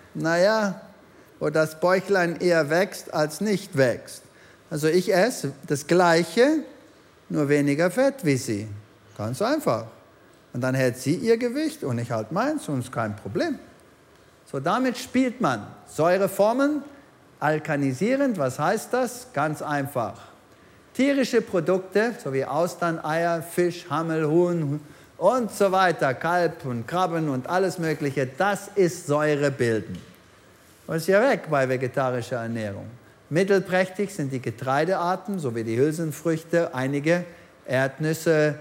wo das Bäuchlein eher wächst als nicht wächst. Also ich esse das Gleiche, nur weniger Fett wie sie. Ganz einfach. Und dann hält sie ihr Gewicht und ich halte meins und es ist kein Problem. So, damit spielt man. Säureformen, alkanisierend, was heißt das? Ganz einfach. Tierische Produkte, so wie Austern, Eier, Fisch, Hammel, Huhn und so weiter, Kalb und Krabben und alles Mögliche, das ist säurebildend. Das ist ja weg bei vegetarischer Ernährung. Mittelprächtig sind die Getreidearten, so wie die Hülsenfrüchte, einige Erdnüsse,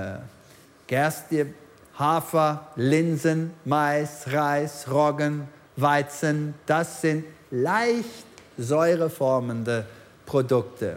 Gerste, Hafer, Linsen, Mais, Reis, Roggen, Weizen. Das sind leicht säureformende Produkte.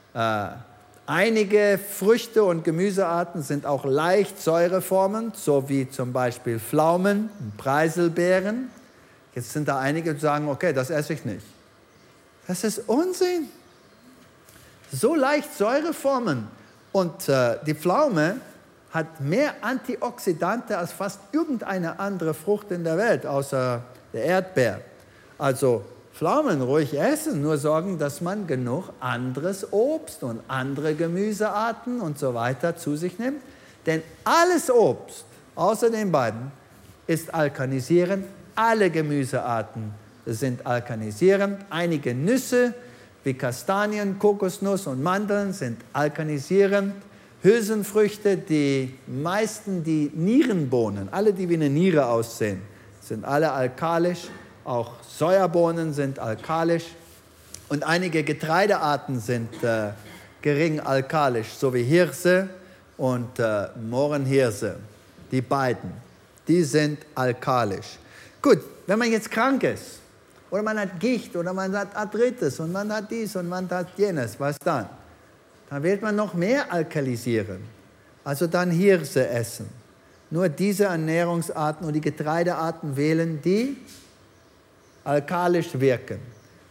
Einige Früchte und Gemüsearten sind auch leicht säureformend, so wie zum Beispiel Pflaumen und Preiselbeeren. Jetzt sind da einige, die sagen, okay, das esse ich nicht. Das ist Unsinn. So leicht Säureformen. Und die Pflaume hat mehr Antioxidante als fast irgendeine andere Frucht in der Welt, außer der Erdbeer. Also Pflaumen ruhig essen, nur sorgen, dass man genug anderes Obst und andere Gemüsearten und so weiter zu sich nimmt. Denn alles Obst, außer den beiden, ist alkanisierend. Alle Gemüsearten sind alkanisierend. Einige Nüsse wie Kastanien, Kokosnuss und Mandeln sind alkanisierend. Hülsenfrüchte, die meisten, die Nierenbohnen, alle, die wie eine Niere aussehen, sind alle alkalisch. Auch Sojabohnen sind alkalisch. Und einige Getreidearten sind gering alkalisch, so wie Hirse und Mohrenhirse. Die beiden, die sind alkalisch. Gut, wenn man jetzt krank ist, oder man hat Gicht, oder man hat Arthritis, und man hat dies, und man hat jenes, was dann? Dann wird man noch mehr alkalisieren. Also dann Hirse essen. Nur diese Ernährungsarten und die Getreidearten wählen, die alkalisch wirken.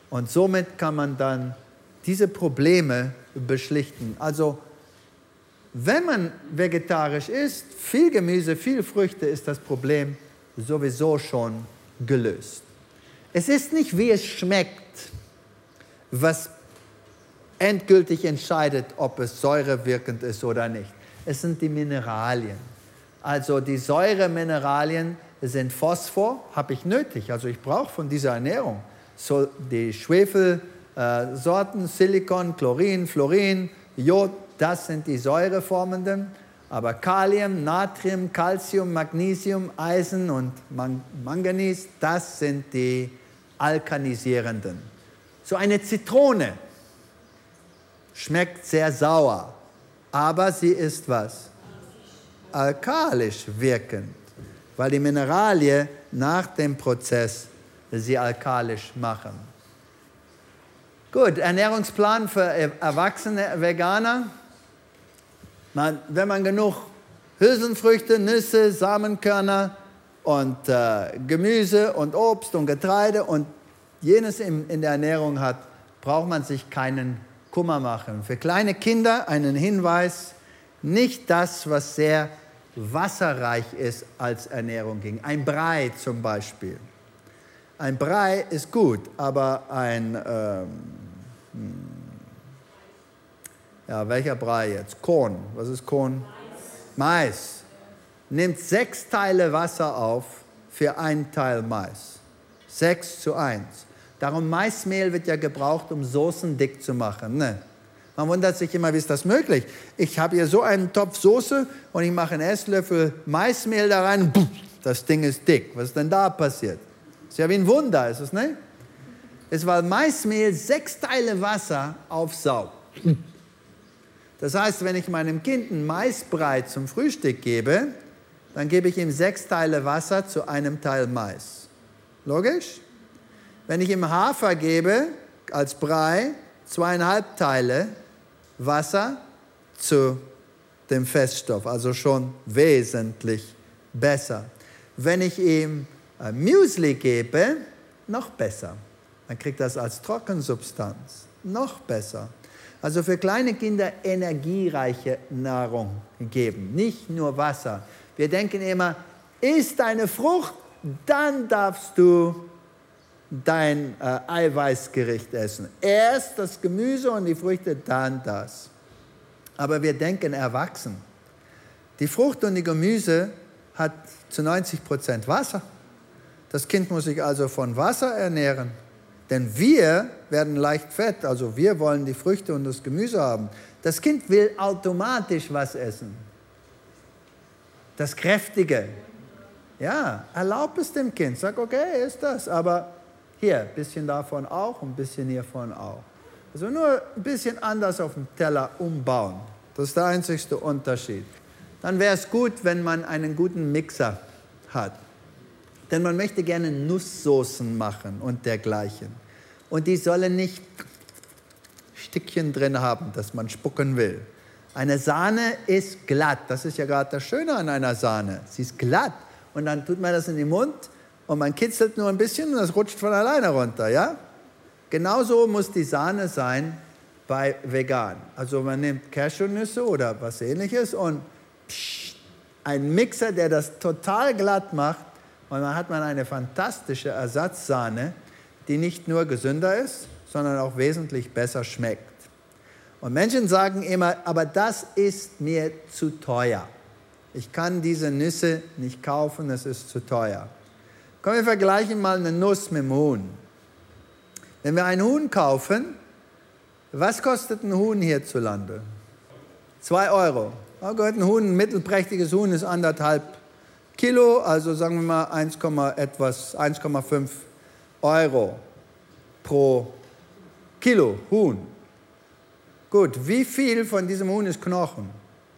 Und somit kann man dann diese Probleme beschlichten. Also wenn man vegetarisch isst, viel Gemüse, viel Früchte, ist das Problem sowieso schon gelöst. Es ist nicht, wie es schmeckt, was endgültig entscheidet, ob es säurewirkend ist oder nicht. Es sind die Mineralien. Also die Säuremineralien sind Phosphor, habe ich nötig. Also ich brauche von dieser Ernährung so die Schwefelsorten, Silikon, Chlorin, Fluorin, Jod, das sind die säureformenden. Aber Kalium, Natrium, Calcium, Magnesium, Eisen und Manganis, das sind die alkanisierenden. So eine Zitrone schmeckt sehr sauer, aber sie ist was? Alkalisch wirkend, weil die Mineralien nach dem Prozess sie alkalisch machen. Gut, Ernährungsplan für erwachsene Veganer. Wenn man genug Hülsenfrüchte, Nüsse, Samenkörner und Gemüse und Obst und Getreide und jenes in der Ernährung hat, braucht man sich keinen Kummer machen. Für kleine Kinder einen Hinweis, nicht das, was sehr wasserreich ist als Ernährung ging. Ein Brei zum Beispiel. Ein Brei ist gut, aber welcher Brei jetzt? Korn. Was ist Korn? Mais. Nimmt 6 Teile Wasser auf für 1 Teil Mais. 6:1. Darum Maismehl wird ja gebraucht, um Soßen dick zu machen. Ne? Man wundert sich immer, wie ist das möglich? Ich habe hier so einen Topf Soße und ich mache einen Esslöffel Maismehl da rein. Das Ding ist dick. Was ist denn da passiert? Ist ja wie ein Wunder, ist es nicht? Es war Maismehl 6 Teile Wasser aufsaugt. Das heißt, wenn ich meinem Kind einen Maisbrei zum Frühstück gebe, dann gebe ich ihm 6 Teile Wasser zu 1 Teil Mais. Logisch? Wenn ich ihm Hafer gebe als Brei, 2,5 Teile Wasser zu dem Feststoff, also schon wesentlich besser. Wenn ich ihm Müsli gebe, noch besser. Dann kriegt das als Trockensubstanz, noch besser. Also für kleine Kinder energiereiche Nahrung geben, nicht nur Wasser. Wir denken immer, isst eine Frucht, dann darfst du dein Eiweißgericht essen. Erst das Gemüse und die Früchte, dann das. Aber wir denken erwachsen. Die Frucht und die Gemüse hat zu 90% Wasser. Das Kind muss sich also von Wasser ernähren. Denn wir werden leicht fett, also wir wollen die Früchte und das Gemüse haben. Das Kind will automatisch was essen. Das Kräftige. Ja, erlaub es dem Kind. Sag, okay, ist das, aber hier, ein bisschen davon auch, ein bisschen hiervon auch. Also nur ein bisschen anders auf dem Teller umbauen. Das ist der einzigste Unterschied. Dann wäre es gut, wenn man einen guten Mixer hat. Denn man möchte gerne Nusssoßen machen und dergleichen. Und die sollen nicht Stückchen drin haben, dass man spucken will. Eine Sahne ist glatt. Das ist ja gerade das Schöne an einer Sahne. Sie ist glatt. Und dann tut man das in den Mund und man kitzelt nur ein bisschen und das rutscht von alleine runter. Ja? Genauso muss die Sahne sein bei vegan. Also man nimmt Cashewnüsse oder was Ähnliches und einen Mixer, der das total glatt macht. Und dann hat man eine fantastische Ersatzsahne, die nicht nur gesünder ist, sondern auch wesentlich besser schmeckt. Und Menschen sagen immer, aber das ist mir zu teuer. Ich kann diese Nüsse nicht kaufen, es ist zu teuer. Komm, wir vergleichen mal eine Nuss mit dem Huhn. Wenn wir ein Huhn kaufen, was kostet ein Huhn hierzulande? 2 Euro. Oh Gott, ein mittelprächtiges Huhn ist 1,5 Kilo, also sagen wir mal 1,5 Euro pro Kilo Huhn. Gut, wie viel von diesem Huhn ist Knochen?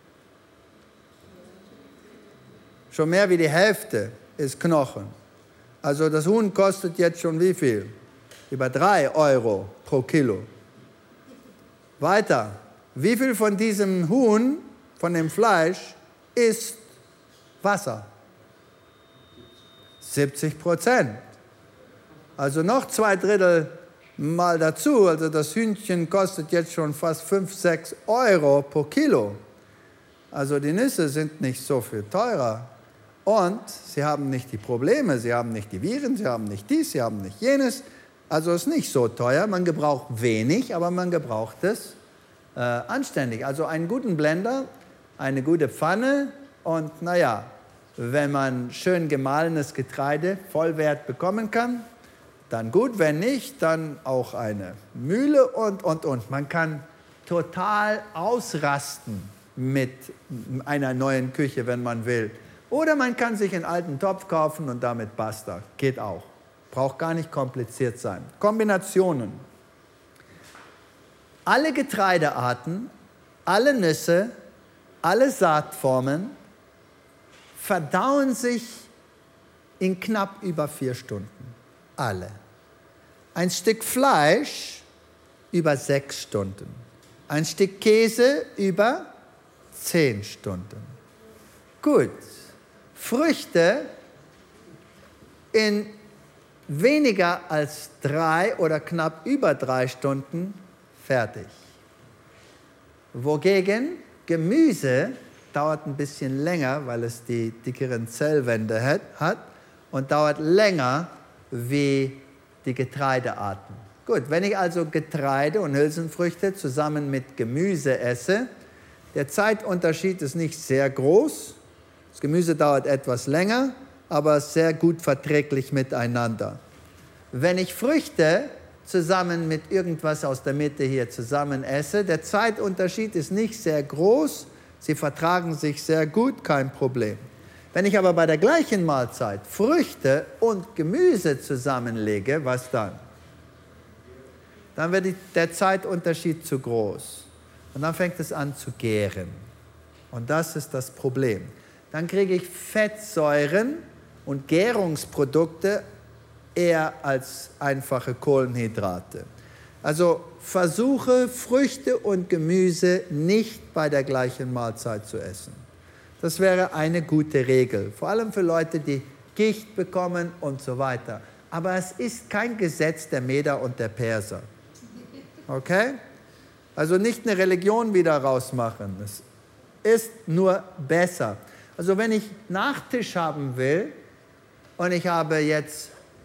Schon mehr wie die Hälfte ist Knochen. Also das Huhn kostet jetzt schon wie viel? Über 3 Euro pro Kilo. Weiter. Wie viel von diesem Huhn, von dem Fleisch, ist Wasser? 70%. Also noch 2/3 mal dazu, also das Hühnchen kostet jetzt schon fast 5, 6 Euro pro Kilo. Also die Nüsse sind nicht so viel teurer. Und sie haben nicht die Probleme, sie haben nicht die Viren, sie haben nicht dies, sie haben nicht jenes. Also es ist nicht so teuer, man gebraucht wenig, aber man gebraucht es anständig. Also einen guten Blender, eine gute Pfanne und naja, wenn man schön gemahlenes Getreide Vollwert bekommen kann, dann gut, wenn nicht, dann auch eine Mühle und. Man kann total ausrasten mit einer neuen Küche, wenn man will. Oder man kann sich einen alten Topf kaufen und damit basta. Geht auch. Braucht gar nicht kompliziert sein. Kombinationen. Alle Getreidearten, alle Nüsse, alle Saatformen verdauen sich in knapp über 4 Stunden. Alle. Ein Stück Fleisch über 6 Stunden. Ein Stück Käse über 10 Stunden. Gut. Früchte in weniger als 3 oder knapp über 3 Stunden fertig. Wogegen Gemüse dauert ein bisschen länger, weil es die dickeren Zellwände hat und dauert länger wie die Getreidearten. Gut, wenn ich also Getreide und Hülsenfrüchte zusammen mit Gemüse esse, der Zeitunterschied ist nicht sehr groß. Das Gemüse dauert etwas länger, aber ist sehr gut verträglich miteinander. Wenn ich Früchte zusammen mit irgendwas aus der Mitte hier zusammen esse, der Zeitunterschied ist nicht sehr groß, sie vertragen sich sehr gut, kein Problem. Wenn ich aber bei der gleichen Mahlzeit Früchte und Gemüse zusammenlege, was dann? Dann wird der Zeitunterschied zu groß. Und dann fängt es an zu gären. Und das ist das Problem. Dann kriege ich Fettsäuren und Gärungsprodukte eher als einfache Kohlenhydrate. Also versuche Früchte und Gemüse nicht bei der gleichen Mahlzeit zu essen. Das wäre eine gute Regel, vor allem für Leute, die Gicht bekommen und so weiter. Aber es ist kein Gesetz der Meder und der Perser. Okay? Also nicht eine Religion wieder rausmachen. Es ist nur besser. Also wenn ich Nachtisch haben will und ich habe jetzt,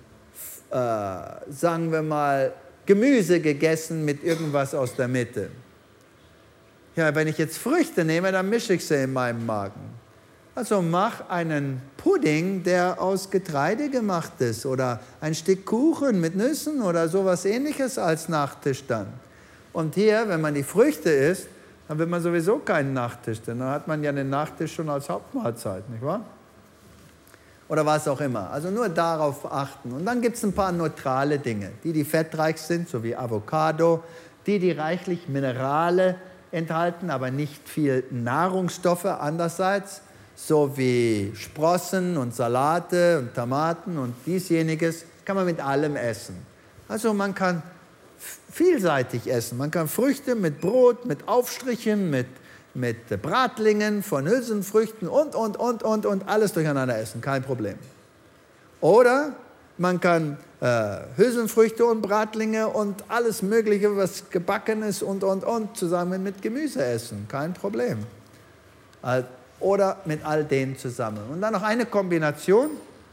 sagen wir mal, Gemüse gegessen mit irgendwas aus der Mitte. Ja, wenn ich jetzt Früchte nehme, dann mische ich sie in meinem Magen. Also mach einen Pudding, der aus Getreide gemacht ist oder ein Stück Kuchen mit Nüssen oder sowas Ähnliches als Nachtisch dann. Und hier, wenn man die Früchte isst, dann wird man sowieso keinen Nachtisch, denn dann hat man ja den Nachtisch schon als Hauptmahlzeit, nicht wahr? Oder was auch immer. Also nur darauf achten. Und dann gibt es ein paar neutrale Dinge, die fettreich sind, so wie Avocado, die reichlich Minerale enthalten, aber nicht viel Nahrungsstoffe andererseits, so wie Sprossen und Salate und Tomaten und diesjeniges, kann man mit allem essen. Also man kann vielseitig essen. Man kann Früchte mit Brot, mit Aufstrichen, mit Bratlingen von Hülsenfrüchten und alles durcheinander essen, kein Problem. Oder man kann Hülsenfrüchte und Bratlinge und alles Mögliche, was gebacken ist und zusammen mit Gemüse essen, kein Problem. Oder mit all denen zusammen. Und dann noch eine Kombination,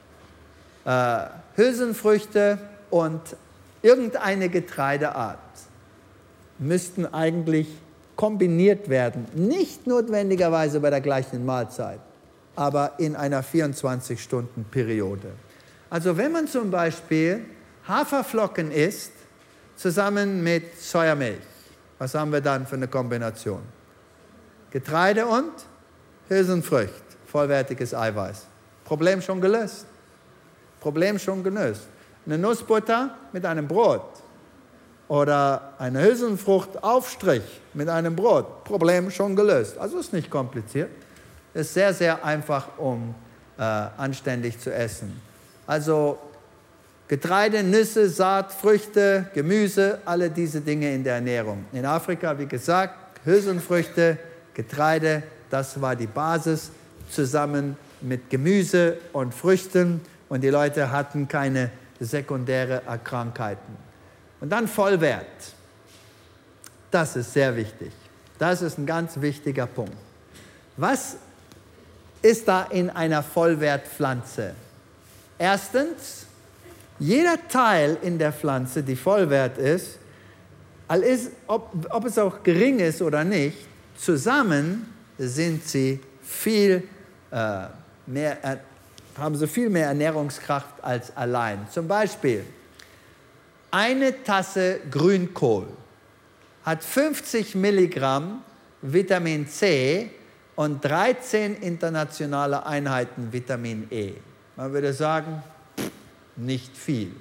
Hülsenfrüchte und irgendeine Getreideart müssten eigentlich kombiniert werden, nicht notwendigerweise bei der gleichen Mahlzeit, aber in einer 24-Stunden-Periode. Also wenn man zum Beispiel Haferflocken isst, zusammen mit Sojamilch, was haben wir dann für eine Kombination? Getreide und Hülsenfrüchte, vollwertiges Eiweiß. Problem schon gelöst. Problem schon gelöst. Eine Nussbutter mit einem Brot oder eine Hülsenfruchtaufstrich mit einem Brot. Problem schon gelöst. Also ist nicht kompliziert. Ist sehr, sehr einfach, um anständig zu essen. Also Getreide, Nüsse, Saat, Früchte, Gemüse, alle diese Dinge in der Ernährung. In Afrika, wie gesagt, Hülsenfrüchte, Getreide, das war die Basis, zusammen mit Gemüse und Früchten. Und die Leute hatten keine sekundäre Krankheiten. Und dann Vollwert. Das ist sehr wichtig. Das ist ein ganz wichtiger Punkt. Was ist da in einer Vollwertpflanze? Erstens, jeder Teil in der Pflanze, die Vollwert ist, ob es auch gering ist oder nicht, zusammen sind sie haben sie viel mehr Ernährungskraft als allein. Zum Beispiel, eine Tasse Grünkohl hat 50 Milligramm Vitamin C und 13 internationale Einheiten Vitamin E. Man würde sagen, nicht viel.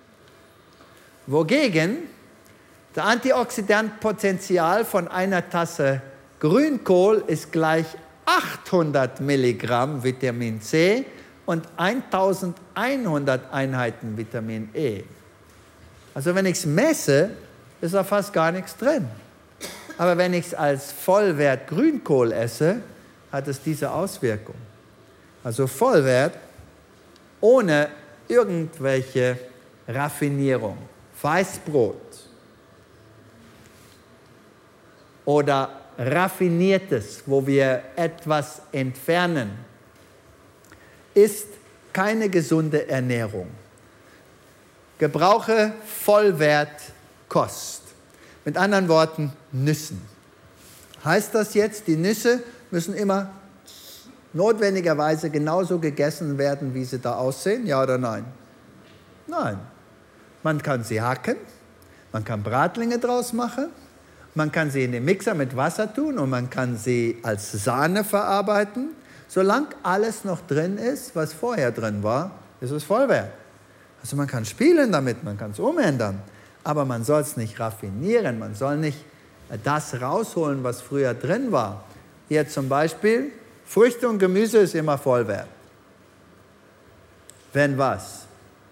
Wogegen das Antioxidantpotenzial von einer Tasse Grünkohl ist gleich 800 Milligramm Vitamin C und 1100 Einheiten Vitamin E. Also wenn ich es messe, ist da fast gar nichts drin. Aber wenn ich es als Vollwert Grünkohl esse, hat es diese Auswirkung. Also Vollwert ohne irgendwelche Raffinierung. Weißbrot oder Raffiniertes, wo wir etwas entfernen, ist keine gesunde Ernährung. Gebrauche Vollwertkost. Mit anderen Worten, Nüssen. Heißt das jetzt, die Nüsse müssen immer notwendigerweise genauso gegessen werden, wie sie da aussehen? Ja oder nein? Nein. Man kann sie hacken, man kann Bratlinge draus machen, man kann sie in den Mixer mit Wasser tun und man kann sie als Sahne verarbeiten. Solange alles noch drin ist, was vorher drin war, ist es Vollwert. Also man kann spielen damit, man kann es umändern, aber man soll es nicht raffinieren, man soll nicht das rausholen, was früher drin war. Hier zum Beispiel, Früchte und Gemüse ist immer Vollwert. Wenn was?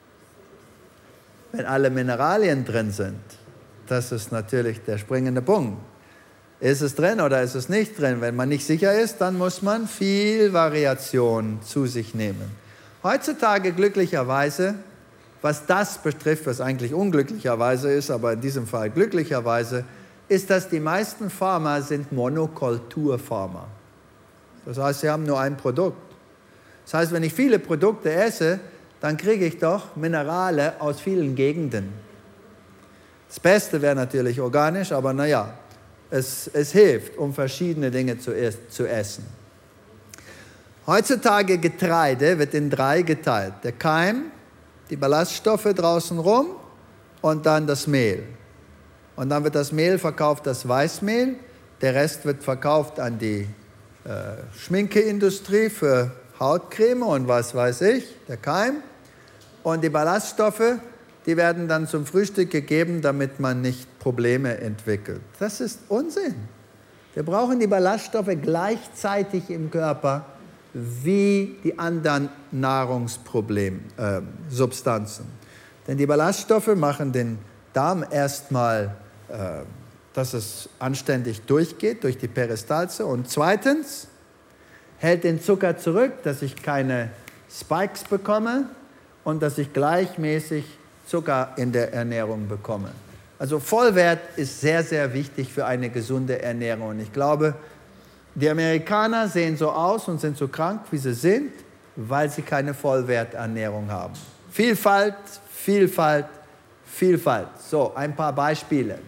Wenn alle Mineralien drin sind. Das ist natürlich der springende Punkt. Ist es drin oder ist es nicht drin? Wenn man nicht sicher ist, dann muss man viel Variation zu sich nehmen. Heutzutage glücklicherweise, was das betrifft, was eigentlich unglücklicherweise ist, aber in diesem Fall glücklicherweise, ist, dass die meisten Farmer sind Monokulturfarmer. Das heißt, sie haben nur ein Produkt. Das heißt, wenn ich viele Produkte esse, dann kriege ich doch Minerale aus vielen Gegenden. Das Beste wäre natürlich organisch, aber naja, es hilft, um verschiedene Dinge zu essen. Heutzutage Getreide wird in 3 geteilt. Der Keim, die Ballaststoffe draußen rum und dann das Mehl. Und dann wird das Mehl verkauft, das Weißmehl. Der Rest wird verkauft an die Schminkeindustrie für Hautcreme und was weiß ich, der Keim. Und die Ballaststoffe, die werden dann zum Frühstück gegeben, damit man nicht Probleme entwickelt. Das ist Unsinn. Wir brauchen die Ballaststoffe gleichzeitig im Körper wie die anderen Nahrungssubstanzen. Denn die Ballaststoffe machen den Darm erstmal, dass es anständig durchgeht durch die Peristalze. Und zweitens hält den Zucker zurück, dass ich keine Spikes bekomme und dass ich gleichmäßig Zucker in der Ernährung bekomme. Also Vollwert ist sehr, sehr wichtig für eine gesunde Ernährung. Und ich glaube, die Amerikaner sehen so aus und sind so krank, wie sie sind, weil sie keine Vollwerternährung haben. Vielfalt, Vielfalt, Vielfalt. So, ein paar Beispiele.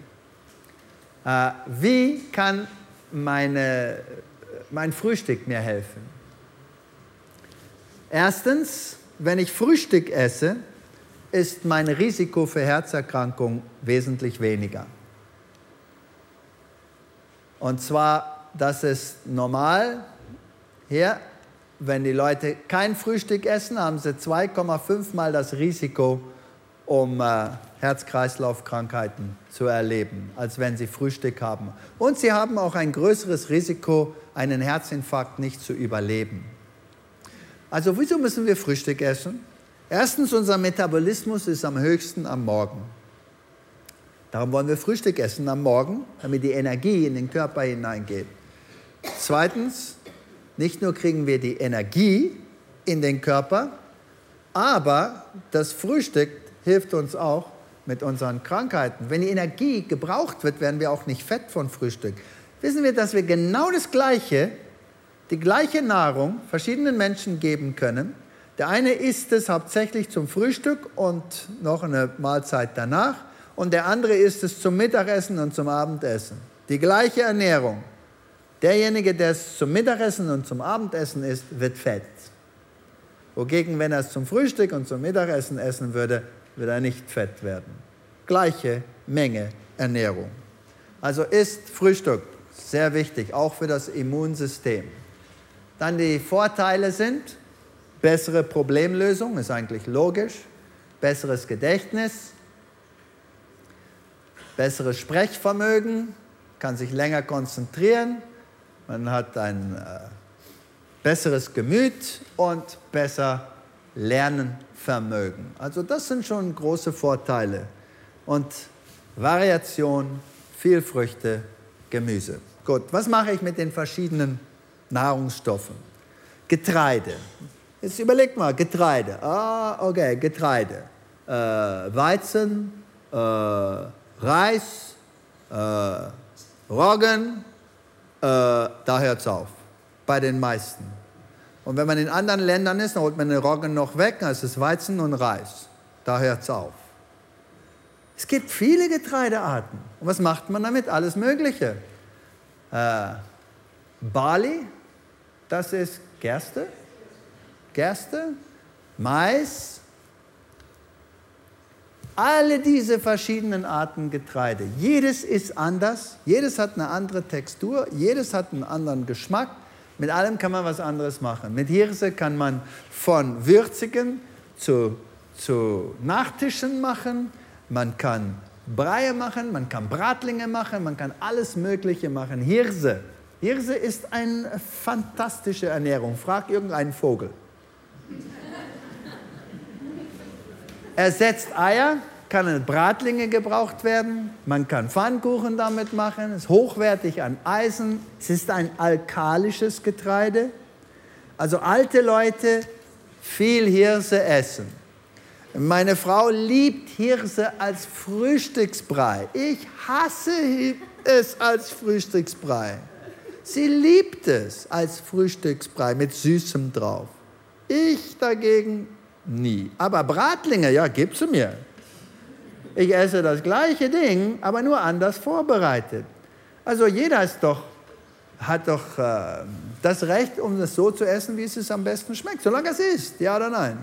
Wie kann mein Frühstück mir helfen? Erstens, wenn ich Frühstück esse, ist mein Risiko für Herzerkrankung wesentlich weniger. Und zwar, das ist normal. Hier, wenn die Leute kein Frühstück essen, haben sie 2,5 Mal das Risiko, um Herz-Kreislauf-Krankheiten zu erleben, als wenn sie Frühstück haben. Und sie haben auch ein größeres Risiko, einen Herzinfarkt nicht zu überleben. Also wieso müssen wir Frühstück essen? Erstens, unser Metabolismus ist am höchsten am Morgen. Darum wollen wir Frühstück essen am Morgen, damit die Energie in den Körper hineingeht. Zweitens, nicht nur kriegen wir die Energie in den Körper, aber das Frühstück hilft uns auch, mit unseren Krankheiten. Wenn die Energie gebraucht wird, werden wir auch nicht fett von Frühstück. Wissen wir, dass wir genau das Gleiche, die gleiche Nahrung verschiedenen Menschen geben können. Der eine isst es hauptsächlich zum Frühstück und noch eine Mahlzeit danach. Und der andere isst es zum Mittagessen und zum Abendessen. Die gleiche Ernährung. Derjenige, der es zum Mittagessen und zum Abendessen isst, wird fett. Wogegen, wenn er es zum Frühstück und zum Mittagessen essen würde, würde er nicht fett werden. Gleiche Menge Ernährung. Also isst Frühstück, sehr wichtig, auch für das Immunsystem. Dann die Vorteile sind, bessere Problemlösung, ist eigentlich logisch, besseres Gedächtnis, besseres Sprechvermögen, kann sich länger konzentrieren, man hat ein besseres Gemüt und besser Lernvermögen. Also das sind schon große Vorteile. Und Variation, viel Früchte, Gemüse. Gut, was mache ich mit den verschiedenen Nahrungsstoffen? Getreide. Jetzt überlegt mal, Getreide. Okay, Getreide. Weizen, Reis, Roggen, da hört es auf. Bei den meisten. Und wenn man in anderen Ländern ist, dann holt man den Roggen noch weg, dann ist es Weizen und Reis. Da hört es auf. Es gibt viele Getreidearten. Und was macht man damit? Alles Mögliche. Barley, das ist Gerste, Mais, alle diese verschiedenen Arten Getreide. Jedes ist anders, jedes hat eine andere Textur, jedes hat einen anderen Geschmack. Mit allem kann man was anderes machen. Mit Hirse kann man von würzigen zu Nachtischen machen, man kann Breie machen, man kann Bratlinge machen, man kann alles Mögliche machen. Hirse ist eine fantastische Ernährung. Frag irgendeinen Vogel. Ersetzt Eier, kann in Bratlinge gebraucht werden, man kann Pfannkuchen damit machen, ist hochwertig an Eisen, es ist ein alkalisches Getreide. Also alte Leute viel Hirse essen. Meine Frau liebt Hirse als Frühstücksbrei. Ich hasse es als Frühstücksbrei. Sie liebt es als Frühstücksbrei mit Süßem drauf. Ich dagegen nie. Aber Bratlinge, ja, gib sie mir. Ich esse das gleiche Ding, aber nur anders vorbereitet. Also jeder hat doch das Recht, um es so zu essen, wie es am besten schmeckt, solange es ist, ja oder nein.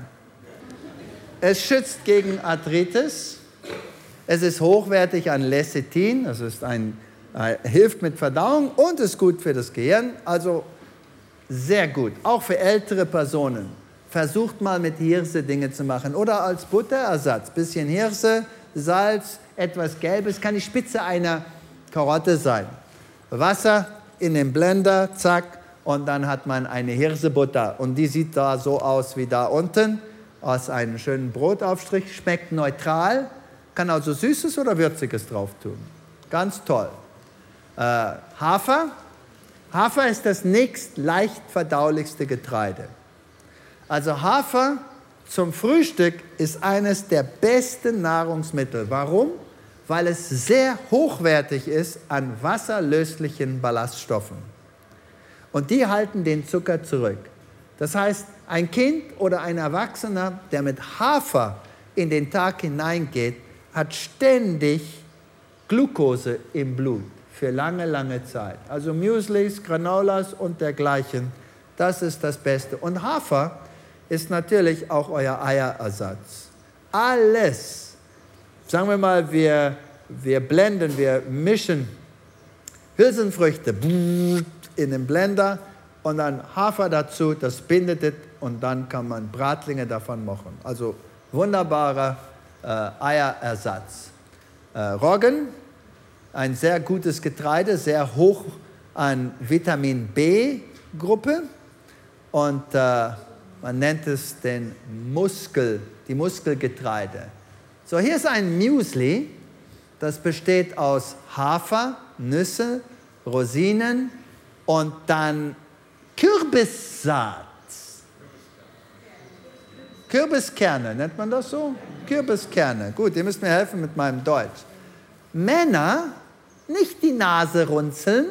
Es schützt gegen Arthritis. Es ist hochwertig an Lecithin, das ist hilft mit Verdauung und ist gut für das Gehirn. Also sehr gut, auch für ältere Personen. Versucht mal mit Hirse Dinge zu machen oder als Butterersatz. Bisschen Hirse, Salz, etwas Gelbes, kann die Spitze einer Karotte sein. Wasser in den Blender, zack, und dann hat man eine Hirsebutter. Und die sieht da so aus wie da unten, aus einem schönen Brotaufstrich, schmeckt neutral, kann also Süßes oder Würziges drauf tun. Ganz toll. Hafer ist das nächst leicht verdaulichste Getreide. Also Hafer zum Frühstück ist eines der besten Nahrungsmittel. Warum? Weil es sehr hochwertig ist an wasserlöslichen Ballaststoffen. Und die halten den Zucker zurück. Das heißt, ein Kind oder ein Erwachsener, der mit Hafer in den Tag hineingeht, hat ständig Glucose im Blut für lange, lange Zeit. Also Müslis, Granolas und dergleichen, das ist das Beste. Und Hafer ist natürlich auch euer Eierersatz. Alles. Sagen wir mal, wir mischen Hülsenfrüchte in den Blender und dann Hafer dazu, das bindet es und dann kann man Bratlinge davon machen. Also wunderbarer Eierersatz. Roggen, ein sehr gutes Getreide, sehr hoch an Vitamin B-Gruppe und man nennt es die Muskelgetreide. So, hier ist ein Müsli, das besteht aus Hafer, Nüsse, Rosinen und dann Kürbissaat. Kürbiskerne, nennt man das so? Kürbiskerne. Gut, ihr müsst mir helfen mit meinem Deutsch. Männer, nicht die Nase runzeln.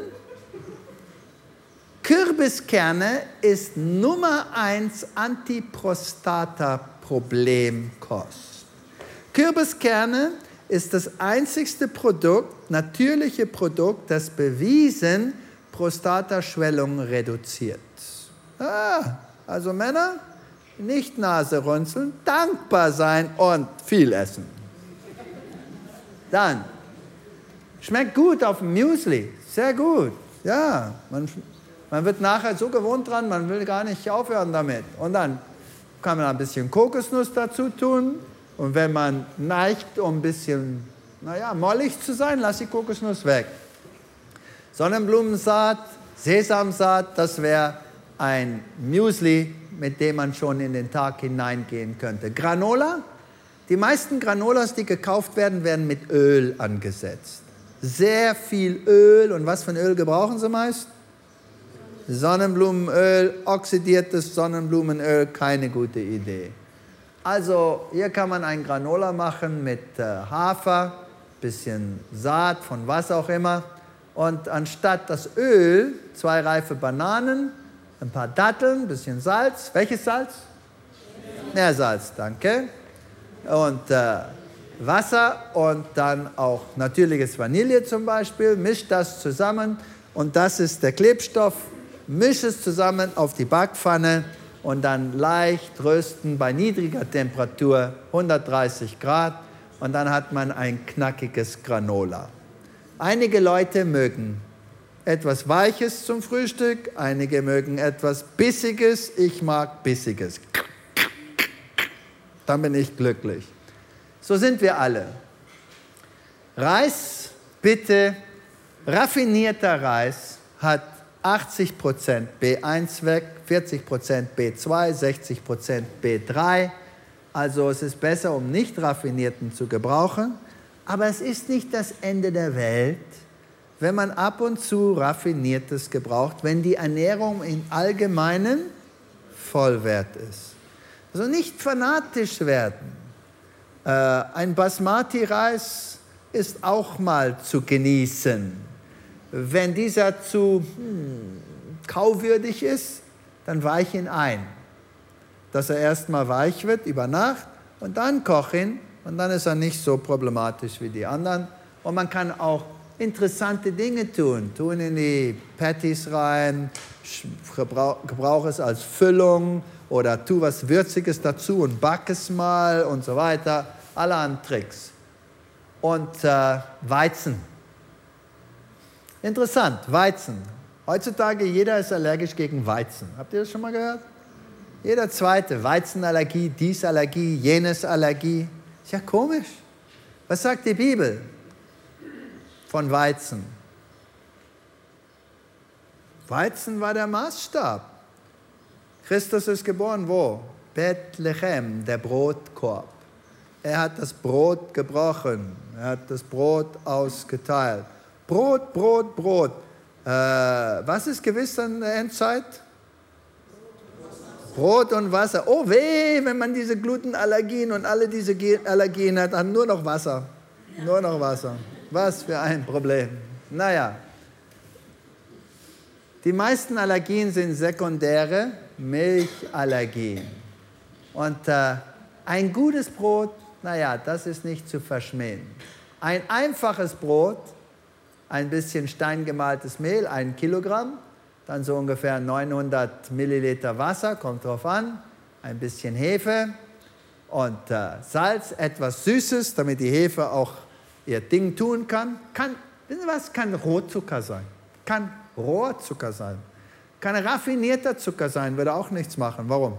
Kürbiskerne ist Nummer 1 Antiprostata-Problemkost. Kürbiskerne ist das einzigste Produkt, natürliche Produkt, das bewiesen Prostataschwellung reduziert. Also Männer, nicht Nase runzeln, dankbar sein und viel essen. Dann, schmeckt gut auf dem Müsli, sehr gut. Ja, man wird nachher so gewohnt dran, man will gar nicht aufhören damit. Und dann kann man ein bisschen Kokosnuss dazu tun. Und wenn man neigt, um ein bisschen, mollig zu sein, lass die Kokosnuss weg. Sonnenblumensaat, Sesamsaat, das wäre ein Müsli, mit dem man schon in den Tag hineingehen könnte. Granola, die meisten Granolas, die gekauft werden, werden mit Öl angesetzt. Sehr viel Öl. Und was für ein Öl gebrauchen sie meist? Sonnenblumenöl, oxidiertes Sonnenblumenöl, keine gute Idee. Also hier kann man ein Granola machen mit Hafer, bisschen Saat von was auch immer. Und anstatt das Öl, 2 reife Bananen, ein paar Datteln, ein bisschen Salz. Welches Salz? Meersalz, danke. Und Wasser und dann auch natürliches Vanille zum Beispiel. Mischt das zusammen und das ist der Klebstoff. Misch es zusammen auf die Backpfanne und dann leicht rösten bei niedriger Temperatur, 130 Grad. Und dann hat man ein knackiges Granola. Einige Leute mögen etwas Weiches zum Frühstück, einige mögen etwas Bissiges. Ich mag Bissiges. Dann bin ich glücklich. So sind wir alle. Reis, bitte, raffinierter Reis hat 80% B1-Wert, 40% B2, 60% B3. Also es ist besser, um nicht raffinierten zu gebrauchen. Aber es ist nicht das Ende der Welt, wenn man ab und zu Raffiniertes gebraucht, wenn die Ernährung im Allgemeinen Vollwert ist. Also nicht fanatisch werden. Ein Basmati-Reis ist auch mal zu genießen. Wenn dieser zu kauwürdig ist, dann weich ihn ein. Dass er erstmal weich wird über Nacht und dann koch ihn und dann ist er nicht so problematisch wie die anderen. Und man kann auch interessante Dinge tun. Tun in die Patties rein, gebrauch es als Füllung oder tu was Würziges dazu und back es mal und so weiter. Allerhand Tricks. Und Weizen. Interessant, Weizen. Heutzutage jeder ist allergisch gegen Weizen. Habt ihr das schon mal gehört? Jeder Zweite, Weizenallergie, dies Allergie, jenes Allergie. Ist ja komisch. Was sagt die Bibel von Weizen? Weizen war der Maßstab. Christus ist geboren wo? Bethlehem, der Brotkorb. Er hat das Brot gebrochen. Er hat das Brot ausgeteilt. Brot, Brot, Brot. Was ist gewiss an der Endzeit? Brot und Wasser. Oh weh, wenn man diese Glutenallergien und alle diese Allergien hat, dann nur noch Wasser. Nur noch Wasser. Was für ein Problem. Naja. Die meisten Allergien sind sekundäre Milchallergien. Und ein gutes Brot, das ist nicht zu verschmähen. Ein einfaches Brot, ein bisschen steingemaltes Mehl, 1 Kilogramm, dann so ungefähr 900 Milliliter Wasser, kommt drauf an, ein bisschen Hefe und Salz, etwas Süßes, damit die Hefe auch ihr Ding tun kann. Wissen Sie was? Kann Rohzucker sein. Kann Rohrzucker sein. Kann raffinierter Zucker sein, würde auch nichts machen. Warum?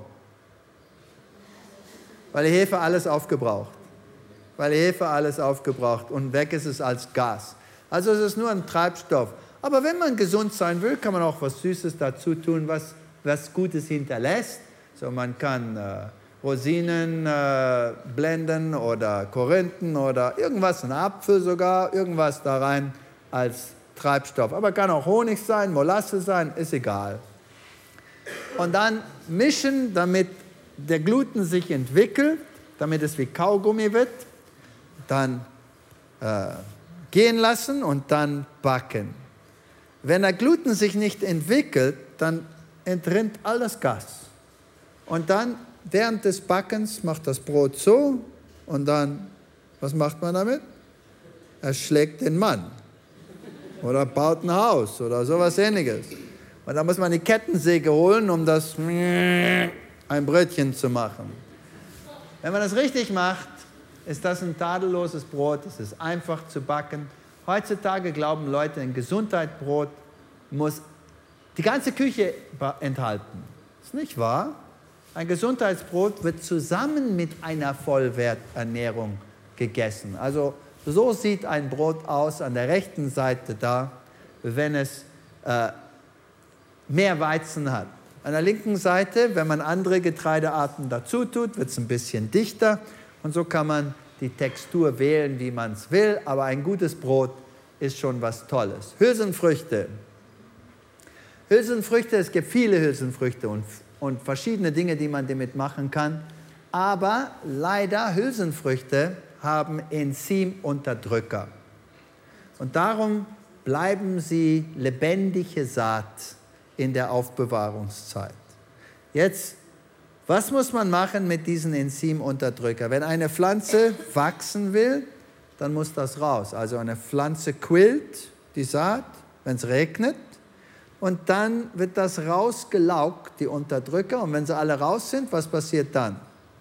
Weil die Hefe alles aufgebraucht. Weil die Hefe alles aufgebraucht und weg ist es als Gas. Also es ist nur ein Treibstoff. Aber wenn man gesund sein will, kann man auch was Süßes dazu tun, was Gutes hinterlässt. So, man kann Rosinen blenden oder Korinthen oder irgendwas, ein Apfel sogar, irgendwas da rein als Treibstoff. Aber kann auch Honig sein, Molasse sein, ist egal. Und dann mischen, damit der Gluten sich entwickelt damit es wie Kaugummi wird, dann gehen lassen und dann backen. Wenn der Gluten sich nicht entwickelt, dann entrinnt all das Gas. Und dann während des Backens macht das Brot so und dann, was macht man damit? Er schlägt den Mann oder baut ein Haus oder sowas Ähnliches. Und dann muss man die Kettensäge holen, um das ein Brötchen zu machen. Wenn man das richtig macht, ist das ein tadelloses Brot. Es ist einfach zu backen. Heutzutage glauben Leute, ein Gesundheitsbrot muss die ganze Küche enthalten. Das ist nicht wahr. Ein Gesundheitsbrot wird zusammen mit einer Vollwerternährung gegessen. Also so sieht ein Brot aus an der rechten Seite da, wenn es mehr Weizen hat. An der linken Seite, wenn man andere Getreidearten dazu tut, wird es ein bisschen dichter. Und so kann man die Textur wählen, wie man es will. Aber ein gutes Brot ist schon was Tolles. Hülsenfrüchte. Hülsenfrüchte, es gibt viele Hülsenfrüchte und verschiedene Dinge, die man damit machen kann. Aber leider, Hülsenfrüchte haben Enzymunterdrücker. Und darum bleiben sie lebendige Saat in der Aufbewahrungszeit. Jetzt, was muss man machen mit diesen Enzymunterdrücker? Wenn eine Pflanze wachsen will, dann muss das raus. Also eine Pflanze quillt die Saat, wenn es regnet, und dann wird das rausgelaugt, die Unterdrücker. Und wenn sie alle raus sind, was passiert dann?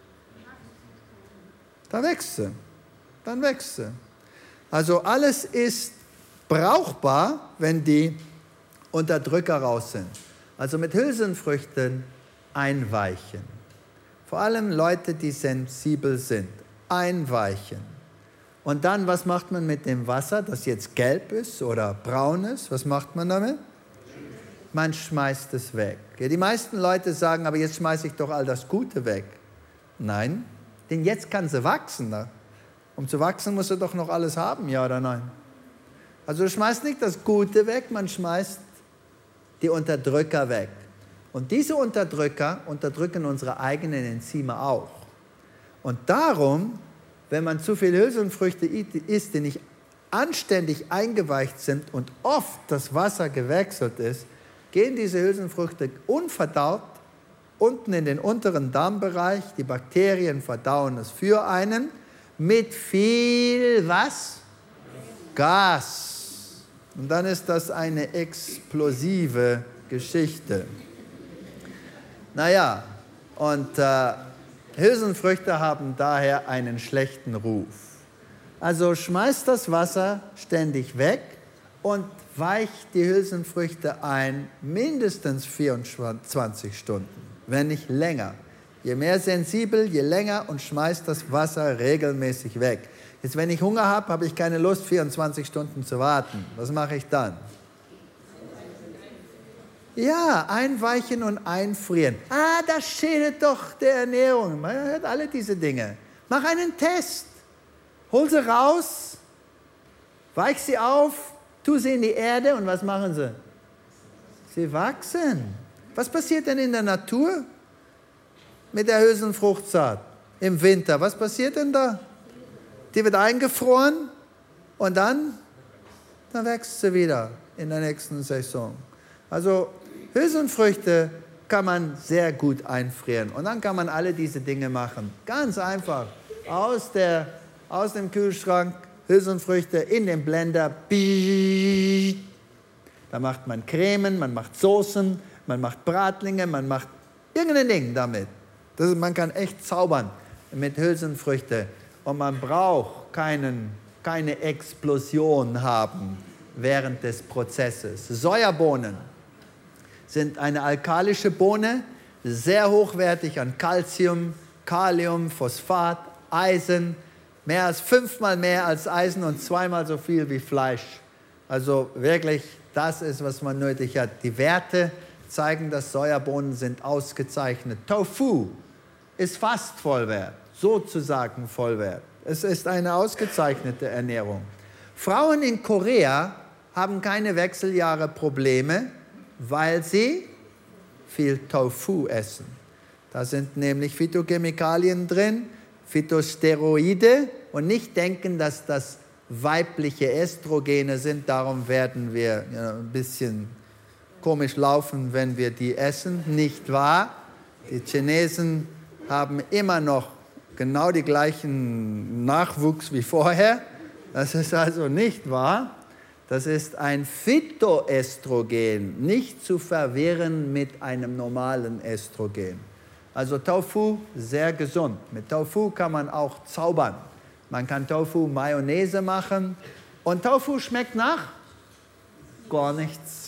Da wächst sie. Dann wächst sie. Also alles ist brauchbar, wenn die Unterdrücker raus sind. Also mit Hülsenfrüchten einweichen. Vor allem Leute, die sensibel sind. Einweichen. Und dann, was macht man mit dem Wasser, das jetzt gelb ist oder braun ist? Was macht man damit? Man schmeißt es weg. Ja, die meisten Leute sagen, aber jetzt schmeiße ich doch all das Gute weg. Nein, denn jetzt kann sie wachsen. Ne? Um zu wachsen, muss sie doch noch alles haben, ja oder nein? Also du schmeißt nicht das Gute weg, man schmeißt die Unterdrücker weg. Und diese Unterdrücker unterdrücken unsere eigenen Enzyme auch. Und darum, wenn man zu viel Hülsenfrüchte isst, die nicht anständig eingeweicht sind und oft das Wasser gewechselt ist, gehen diese Hülsenfrüchte unverdaut unten in den unteren Darmbereich. Die Bakterien verdauen es für einen mit viel was? Gas. Und dann ist das eine explosive Geschichte. Naja, und Hülsenfrüchte haben daher einen schlechten Ruf. Also schmeißt das Wasser ständig weg und weicht die Hülsenfrüchte ein, mindestens 24 Stunden, wenn nicht länger. Je mehr sensibel, je länger und schmeißt das Wasser regelmäßig weg. Jetzt, wenn ich Hunger habe, habe ich keine Lust, 24 Stunden zu warten. Was mache ich dann? Ja, einweichen und einfrieren. Ah, das schädigt doch der Ernährung. Man hört alle diese Dinge. Mach einen Test. Hol sie raus, weich sie auf, tu sie in die Erde und was machen sie? Sie wachsen. Was passiert denn in der Natur mit der Hülsenfruchtsaat im Winter? Was passiert denn da? Die wird eingefroren und dann wächst sie wieder in der nächsten Saison. Also Hülsenfrüchte kann man sehr gut einfrieren und dann kann man alle diese Dinge machen. Ganz einfach. Aus dem Kühlschrank, Hülsenfrüchte in den Blender. Da macht man Cremen, man macht Soßen, man macht Bratlinge, man macht irgendein Ding damit. Man kann echt zaubern mit Hülsenfrüchten. Und man braucht keine Explosion haben während des Prozesses. Sojabohnen sind eine alkalische Bohne, sehr hochwertig an Calcium, Kalium, Phosphat, Eisen, mehr als 5-mal mehr als Eisen und 2-mal so viel wie Fleisch. Also wirklich, das ist, was man nötig hat. Die Werte zeigen, dass Sojabohnen sind ausgezeichnet. Tofu ist fast Vollwert, sozusagen Vollwert. Es ist eine ausgezeichnete Ernährung. Frauen in Korea haben keine Wechseljahre-Probleme, weil sie viel Tofu essen. Da sind nämlich Phytochemikalien drin, Phytosteroide und nicht denken, dass das weibliche Estrogene sind. Darum werden wir ein bisschen komisch laufen, wenn wir die essen. Nicht wahr? Die Chinesen haben immer noch genau die gleichen Nachwuchs wie vorher. Das ist also nicht wahr. Das ist ein Phytoestrogen, nicht zu verwirren mit einem normalen Estrogen. Also Tofu, sehr gesund. Mit Tofu kann man auch zaubern. Man kann Tofu Mayonnaise machen. Und Tofu schmeckt nach gar nichts.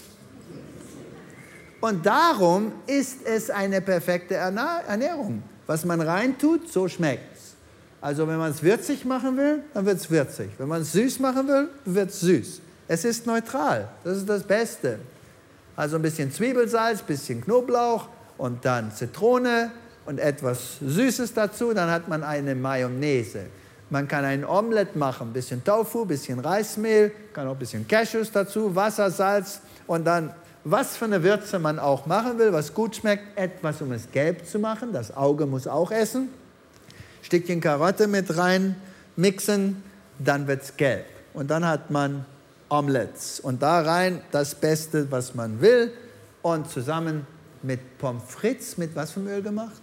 Und darum ist es eine perfekte Ernährung. Was man reintut, so schmeckt es. Also wenn man es würzig machen will, dann wird es würzig. Wenn man es süß machen will, wird es süß. Es ist neutral. Das ist das Beste. Also ein bisschen Zwiebelsalz, ein bisschen Knoblauch und dann Zitrone und etwas Süßes dazu. Dann hat man eine Mayonnaise. Man kann ein Omelett machen. Ein bisschen Tofu, ein bisschen Reismehl, kann auch ein bisschen Cashews dazu, Wasser, Salz und dann was für eine Würze man auch machen will, was gut schmeckt, etwas, um es gelb zu machen. Das Auge muss auch essen. Stückchen Karotte mit rein, mixen, dann wird es gelb. Und dann hat man Omelettes. Und da rein das Beste, was man will. Und zusammen mit Pommes frites, mit was für Öl gemacht?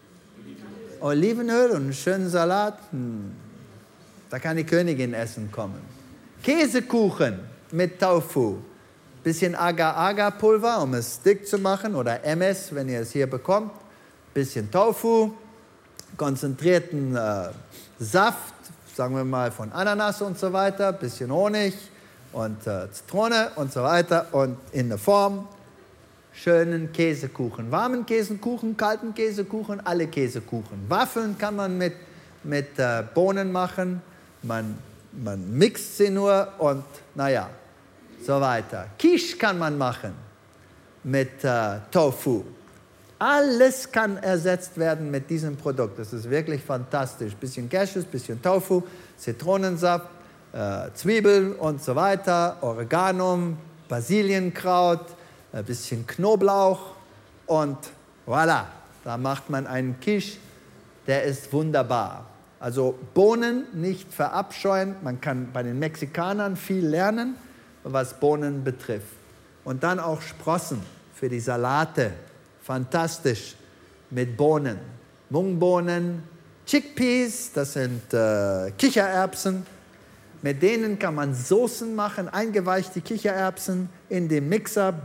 Olivenöl und einen schönen Salat. Da kann die Königin essen kommen. Käsekuchen mit Tofu. Bisschen Agar-Agar-Pulver, um es dick zu machen, oder MS, wenn ihr es hier bekommt. Bisschen Tofu, konzentrierten Saft, sagen wir mal von Ananas und so weiter, bisschen Honig und Zitrone und so weiter und in der Form schönen Käsekuchen. Warmen Käsekuchen, kalten Käsekuchen, alle Käsekuchen. Waffeln kann man mit Bohnen machen, man mixt sie nur und naja. So weiter. Quiche kann man machen mit Tofu. Alles kann ersetzt werden mit diesem Produkt. Das ist wirklich fantastisch. Bisschen Cashews, bisschen Tofu, Zitronensaft, Zwiebeln und so weiter, Oregano, Basilienkraut, ein bisschen Knoblauch und voilà. Da macht man einen Quiche, der ist wunderbar. Also Bohnen nicht verabscheuen. Man kann bei den Mexikanern viel lernen, was Bohnen betrifft. Und dann auch Sprossen für die Salate. Fantastisch mit Bohnen. Mungbohnen, Chickpeas, das sind Kichererbsen. Mit denen kann man Soßen machen, eingeweichte Kichererbsen in den Mixer.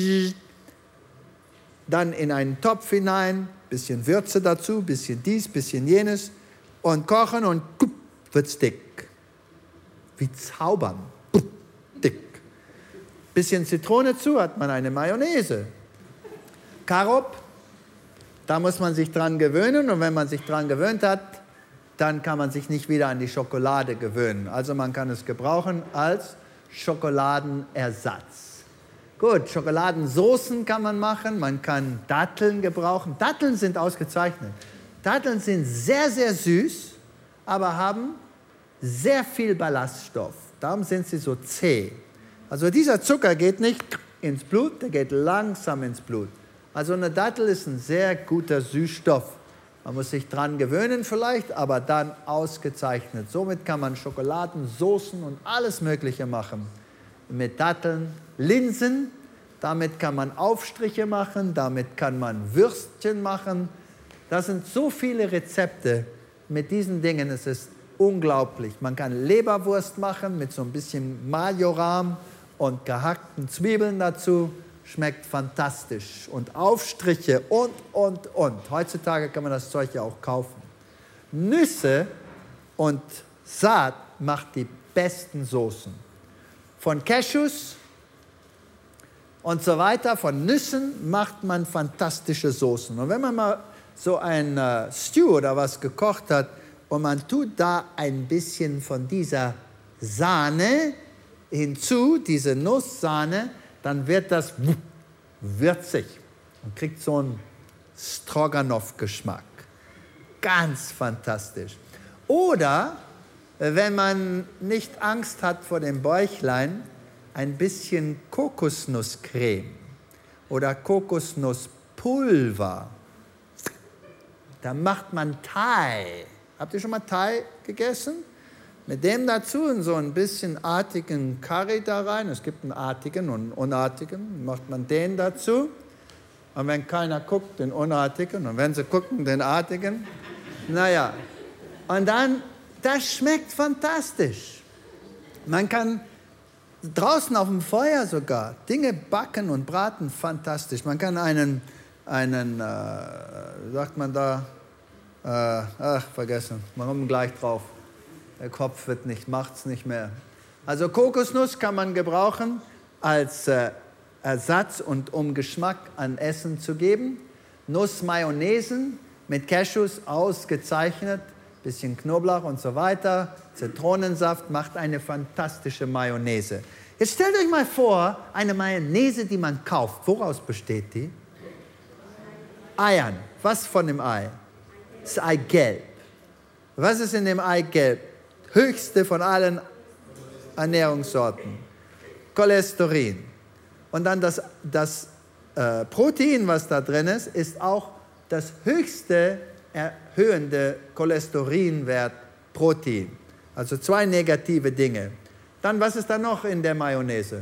Dann in einen Topf hinein, bisschen Würze dazu, bisschen dies, bisschen jenes. Und kochen und wird's dick. Wie zaubern. Dick. Bisschen Zitrone zu, hat man eine Mayonnaise. Karob, da muss man sich dran gewöhnen. Und wenn man sich dran gewöhnt hat, dann kann man sich nicht wieder an die Schokolade gewöhnen. Also man kann es gebrauchen als Schokoladenersatz. Gut, Schokoladensoßen kann man machen. Man kann Datteln gebrauchen. Datteln sind ausgezeichnet. Datteln sind sehr, sehr süß, aber haben sehr viel Ballaststoff. Darum sind sie so zäh. Also dieser Zucker geht nicht ins Blut, der geht langsam ins Blut. Also eine Dattel ist ein sehr guter Süßstoff. Man muss sich dran gewöhnen vielleicht, aber dann ausgezeichnet. Somit kann man Schokoladen, Soßen und alles Mögliche machen. Mit Datteln, Linsen, damit kann man Aufstriche machen, damit kann man Würstchen machen. Das sind so viele Rezepte mit diesen Dingen, es ist unglaublich. Man kann Leberwurst machen mit so ein bisschen Majoran und gehackten Zwiebeln dazu. Schmeckt fantastisch. Und Aufstriche und. Heutzutage kann man das Zeug ja auch kaufen. Nüsse und Saat macht die besten Soßen. Von Cashews und so weiter, von Nüssen macht man fantastische Soßen. Und wenn man mal so ein Stew oder was gekocht hat und man tut da ein bisschen von dieser Sahne hinzu, diese Nusssahne, dann wird das würzig und kriegt so einen Stroganoff-Geschmack. Ganz fantastisch. Oder, wenn man nicht Angst hat vor dem Bäuchlein, ein bisschen Kokosnusscreme oder Kokosnusspulver. Da macht man Thai. Habt ihr schon mal Thai gegessen? Mit dem dazu und so ein bisschen artigen Curry da rein. Es gibt einen artigen und einen unartigen. Macht man den dazu. Und wenn keiner guckt, den unartigen. Und wenn sie gucken, den artigen. Naja. Und dann, das schmeckt fantastisch. Man kann draußen auf dem Feuer sogar Dinge backen und braten, fantastisch. Man kann sagt man da, vergessen, wir kommen gleich drauf. Der Kopf macht's nicht mehr. Also Kokosnuss kann man gebrauchen als Ersatz und um Geschmack an Essen zu geben. Nussmayonnaisen mit Cashews ausgezeichnet, bisschen Knoblauch und so weiter. Zitronensaft macht eine fantastische Mayonnaise. Jetzt stellt euch mal vor, eine Mayonnaise, die man kauft. Woraus besteht die? Eiern. Was von dem Ei? Das Eigelb. Was ist in dem Eigelb? Höchste von allen Ernährungssorten. Cholesterin. Und dann das Protein, was da drin ist, ist auch das höchste erhöhende Cholesterinwert Protein. Also 2 negative Dinge. Dann, was ist da noch in der Mayonnaise?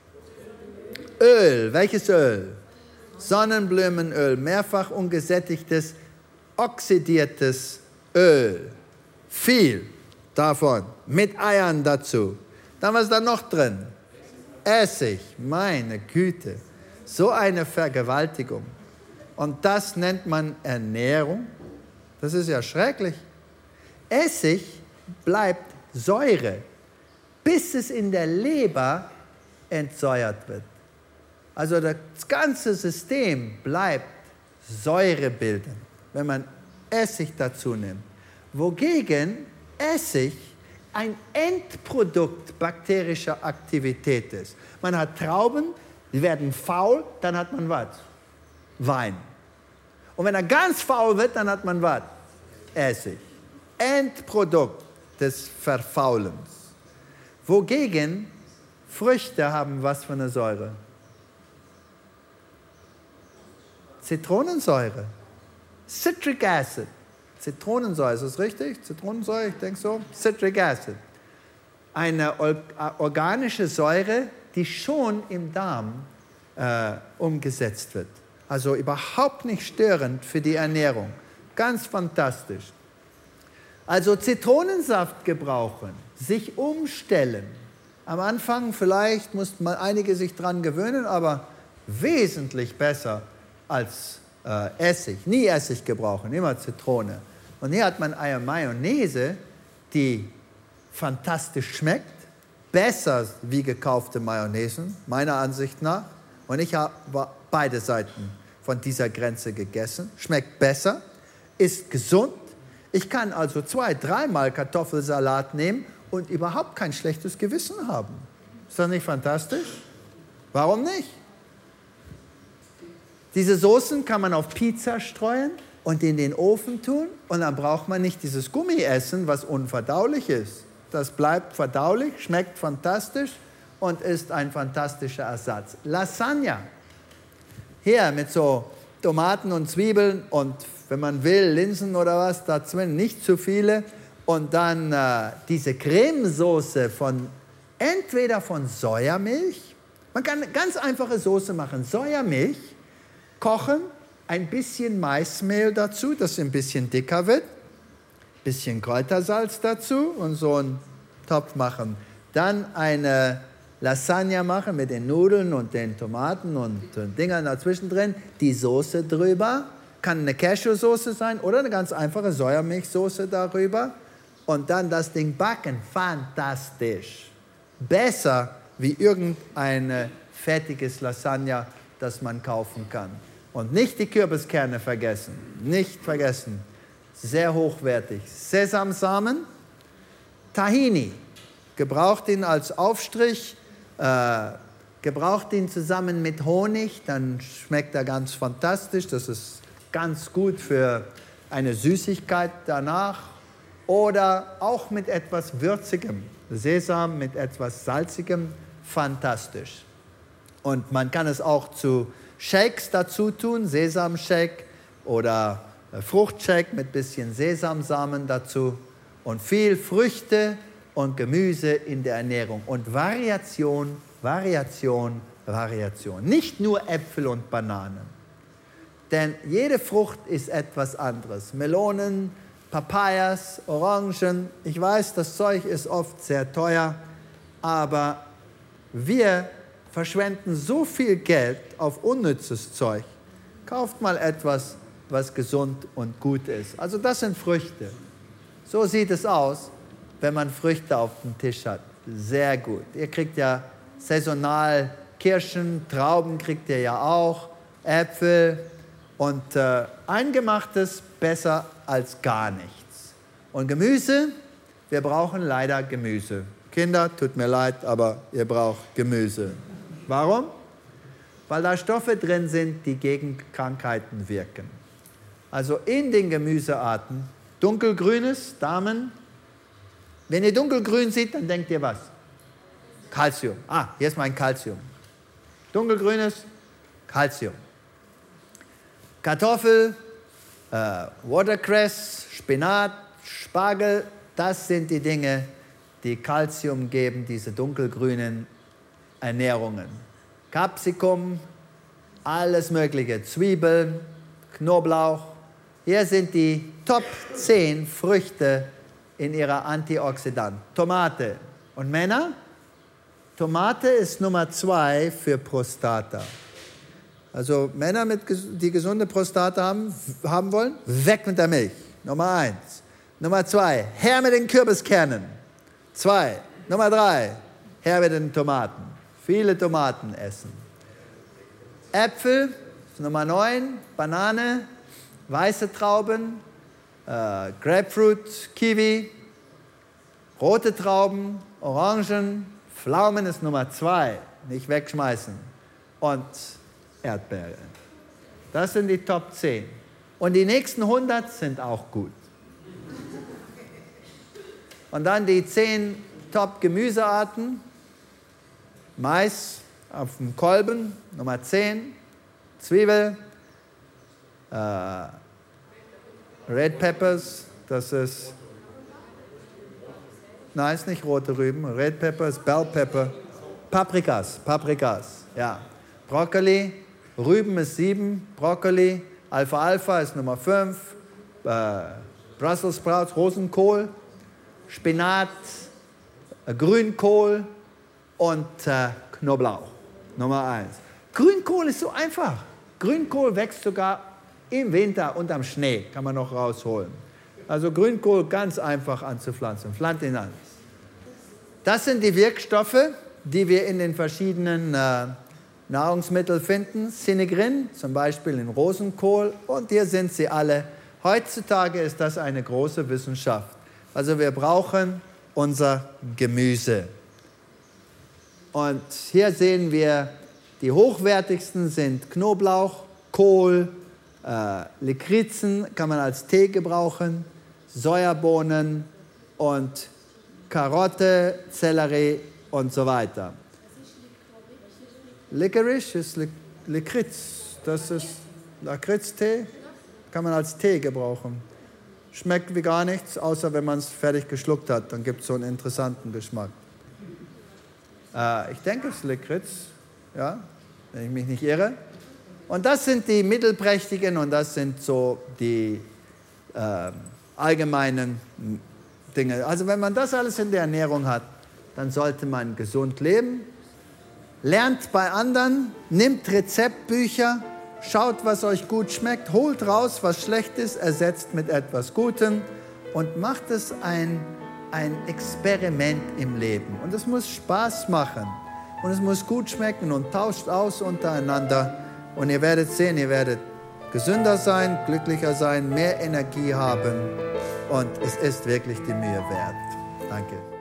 Öl. Welches Öl? Sonnenblumenöl. Mehrfach ungesättigtes, oxidiertes Öl. Viel davon. Mit Eiern dazu. Dann, was ist da noch drin? Essig. Meine Güte. So eine Vergewaltigung. Und das nennt man Ernährung. Das ist ja schrecklich. Essig bleibt Säure, bis es in der Leber entsäuert wird. Also das ganze System bleibt säurebildend, wenn man Essig dazu nimmt. Wogegen Essig ein Endprodukt bakterischer Aktivität ist. Man hat Trauben, die werden faul, dann hat man was? Wein. Und wenn er ganz faul wird, dann hat man was? Essig. Endprodukt des Verfaulens. Wogegen Früchte haben was für eine Säure? Zitronensäure. Citric Acid. Zitronensäure, ist das richtig? Zitronensäure, ich denke so. Citric Acid. Eine organische Säure, die schon im Darm umgesetzt wird. Also überhaupt nicht störend für die Ernährung. Ganz fantastisch. Also Zitronensaft gebrauchen, sich umstellen. Am Anfang vielleicht mussten mal einige sich dran gewöhnen, aber wesentlich besser als Essig. Nie Essig gebrauchen, immer Zitrone. Und hier hat man eine Mayonnaise, die fantastisch schmeckt, besser wie gekaufte Mayonnaisen, meiner Ansicht nach. Und ich habe beide Seiten von dieser Grenze gegessen. Schmeckt besser, ist gesund. Ich kann also 2-3 Mal Kartoffelsalat nehmen und überhaupt kein schlechtes Gewissen haben. Ist das nicht fantastisch? Warum nicht? Diese Soßen kann man auf Pizza streuen und in den Ofen tun und dann braucht man nicht dieses Gummiessen, was unverdaulich ist. Das bleibt verdaulich, schmeckt fantastisch und ist ein fantastischer Ersatz. Lasagne. Hier mit so Tomaten und Zwiebeln und, wenn man will, Linsen oder was, dazwischen nicht zu viele. Und dann diese Cremesoße entweder von Sojamilch. Man kann eine ganz einfache Soße machen. Sojamilch, kochen, ein bisschen Maismehl dazu, dass es ein bisschen dicker wird. Ein bisschen Kräutersalz dazu und so einen Topf machen. Dann eine Lasagne machen mit den Nudeln und den Tomaten und Dingern dazwischen drin. Die Soße drüber. Kann eine Cashew-Soße sein oder eine ganz einfache Sojamilchsoße darüber. Und dann das Ding backen. Fantastisch. Besser wie irgendein fertiges Lasagne, das man kaufen kann. Und nicht die Kürbiskerne vergessen. Nicht vergessen. Sehr hochwertig. Sesamsamen, Tahini. Gebraucht ihn als Aufstrich. Gebraucht ihn zusammen mit Honig. Dann schmeckt er ganz fantastisch. Das ist ganz gut für eine Süßigkeit danach. Oder auch mit etwas Würzigem. Sesam mit etwas Salzigem. Fantastisch. Und man kann es auch zu Shakes dazu tun. Sesamshake oder Fruchtshake mit bisschen Sesamsamen dazu und viel Früchte und Gemüse in der Ernährung. Und Variation, Variation, Variation. Nicht nur Äpfel und Bananen. Denn jede Frucht ist etwas anderes. Melonen, Papayas, Orangen. Ich weiß, das Zeug ist oft sehr teuer, aber wir verschwenden so viel Geld auf unnützes Zeug. Kauft mal etwas, was gesund und gut ist. Also das sind Früchte. So sieht es aus, wenn man Früchte auf dem Tisch hat. Sehr gut. Ihr kriegt ja saisonal Kirschen, Trauben kriegt ihr ja auch, Äpfel und Eingemachtes besser als gar nichts. Und Gemüse, wir brauchen leider Gemüse. Kinder, tut mir leid, aber ihr braucht Gemüse. Warum? Weil da Stoffe drin sind, die gegen Krankheiten wirken. Also in den Gemüsearten, dunkelgrünes, Damen. Wenn ihr dunkelgrün seht, dann denkt ihr was? Calcium. Ah, hier ist mein Calcium. Dunkelgrünes, Calcium. Kartoffel, Watercress, Spinat, Spargel, das sind die Dinge, die Calcium geben, diese dunkelgrünen Ernährungen. Capsicum, alles Mögliche, Zwiebeln, Knoblauch. Hier sind die Top 10 Früchte in ihrer Antioxidant. Tomate. Und Männer? Tomate ist Nummer 2 für Prostata. Also Männer, die gesunde Prostata haben wollen, weg mit der Milch. Nummer 1. Nummer 2, her mit den Kürbiskernen. 2. Nummer 3, her mit den Tomaten. Viele Tomaten essen. Äpfel, Nummer 9, Banane, weiße Trauben, Grapefruit, Kiwi, rote Trauben, Orangen, Pflaumen ist Nummer 2, nicht wegschmeißen. Und Erdbeere. Das sind die Top 10. Und die nächsten 100 sind auch gut. Und dann die 10 Top-Gemüsearten. Mais auf dem Kolben, Nummer 10. Zwiebel. Red Peppers, das ist... Nein, ist nicht rote Rüben. Red Peppers, Bell Pepper. Paprikas, ja. Brokkoli, Rüben ist 7, Brokkoli. Alfalfa ist Nummer 5. Brussels Sprouts, Rosenkohl. Spinat, Grünkohl und Knoblauch, Nummer 1. Grünkohl ist so einfach. Grünkohl wächst sogar im Winter unterm Schnee, kann man noch rausholen. Also Grünkohl ganz einfach anzupflanzen. Pflanzt ihn an. Das sind die Wirkstoffe, die wir in den verschiedenen Nahrungsmitteln finden. Sinegrin, zum Beispiel in Rosenkohl. Und hier sind sie alle. Heutzutage ist das eine große Wissenschaft. Also wir brauchen unser Gemüse. Und hier sehen wir, die hochwertigsten sind Knoblauch, Kohl, Lakritzen kann man als Tee gebrauchen, Sojabohnen und Karotte, Sellerie und so weiter. Licorice ist Lakritz, das ist Lakritztee, kann man als Tee gebrauchen. Schmeckt wie gar nichts, außer wenn man es fertig geschluckt hat, dann gibt es so einen interessanten Geschmack. Ich denke, es ist Lakritz, ja, wenn ich mich nicht irre. Und das sind die mittelprächtigen und das sind so die allgemeinen Dinge. Also wenn man das alles in der Ernährung hat, dann sollte man gesund leben. Lernt bei anderen, nimmt Rezeptbücher, schaut, was euch gut schmeckt, holt raus, was schlecht ist, ersetzt mit etwas Gutem und macht es ein Experiment im Leben. Und es muss Spaß machen und es muss gut schmecken und tauscht aus untereinander. Und ihr werdet sehen, ihr werdet gesünder sein, glücklicher sein, mehr Energie haben und es ist wirklich die Mühe wert. Danke.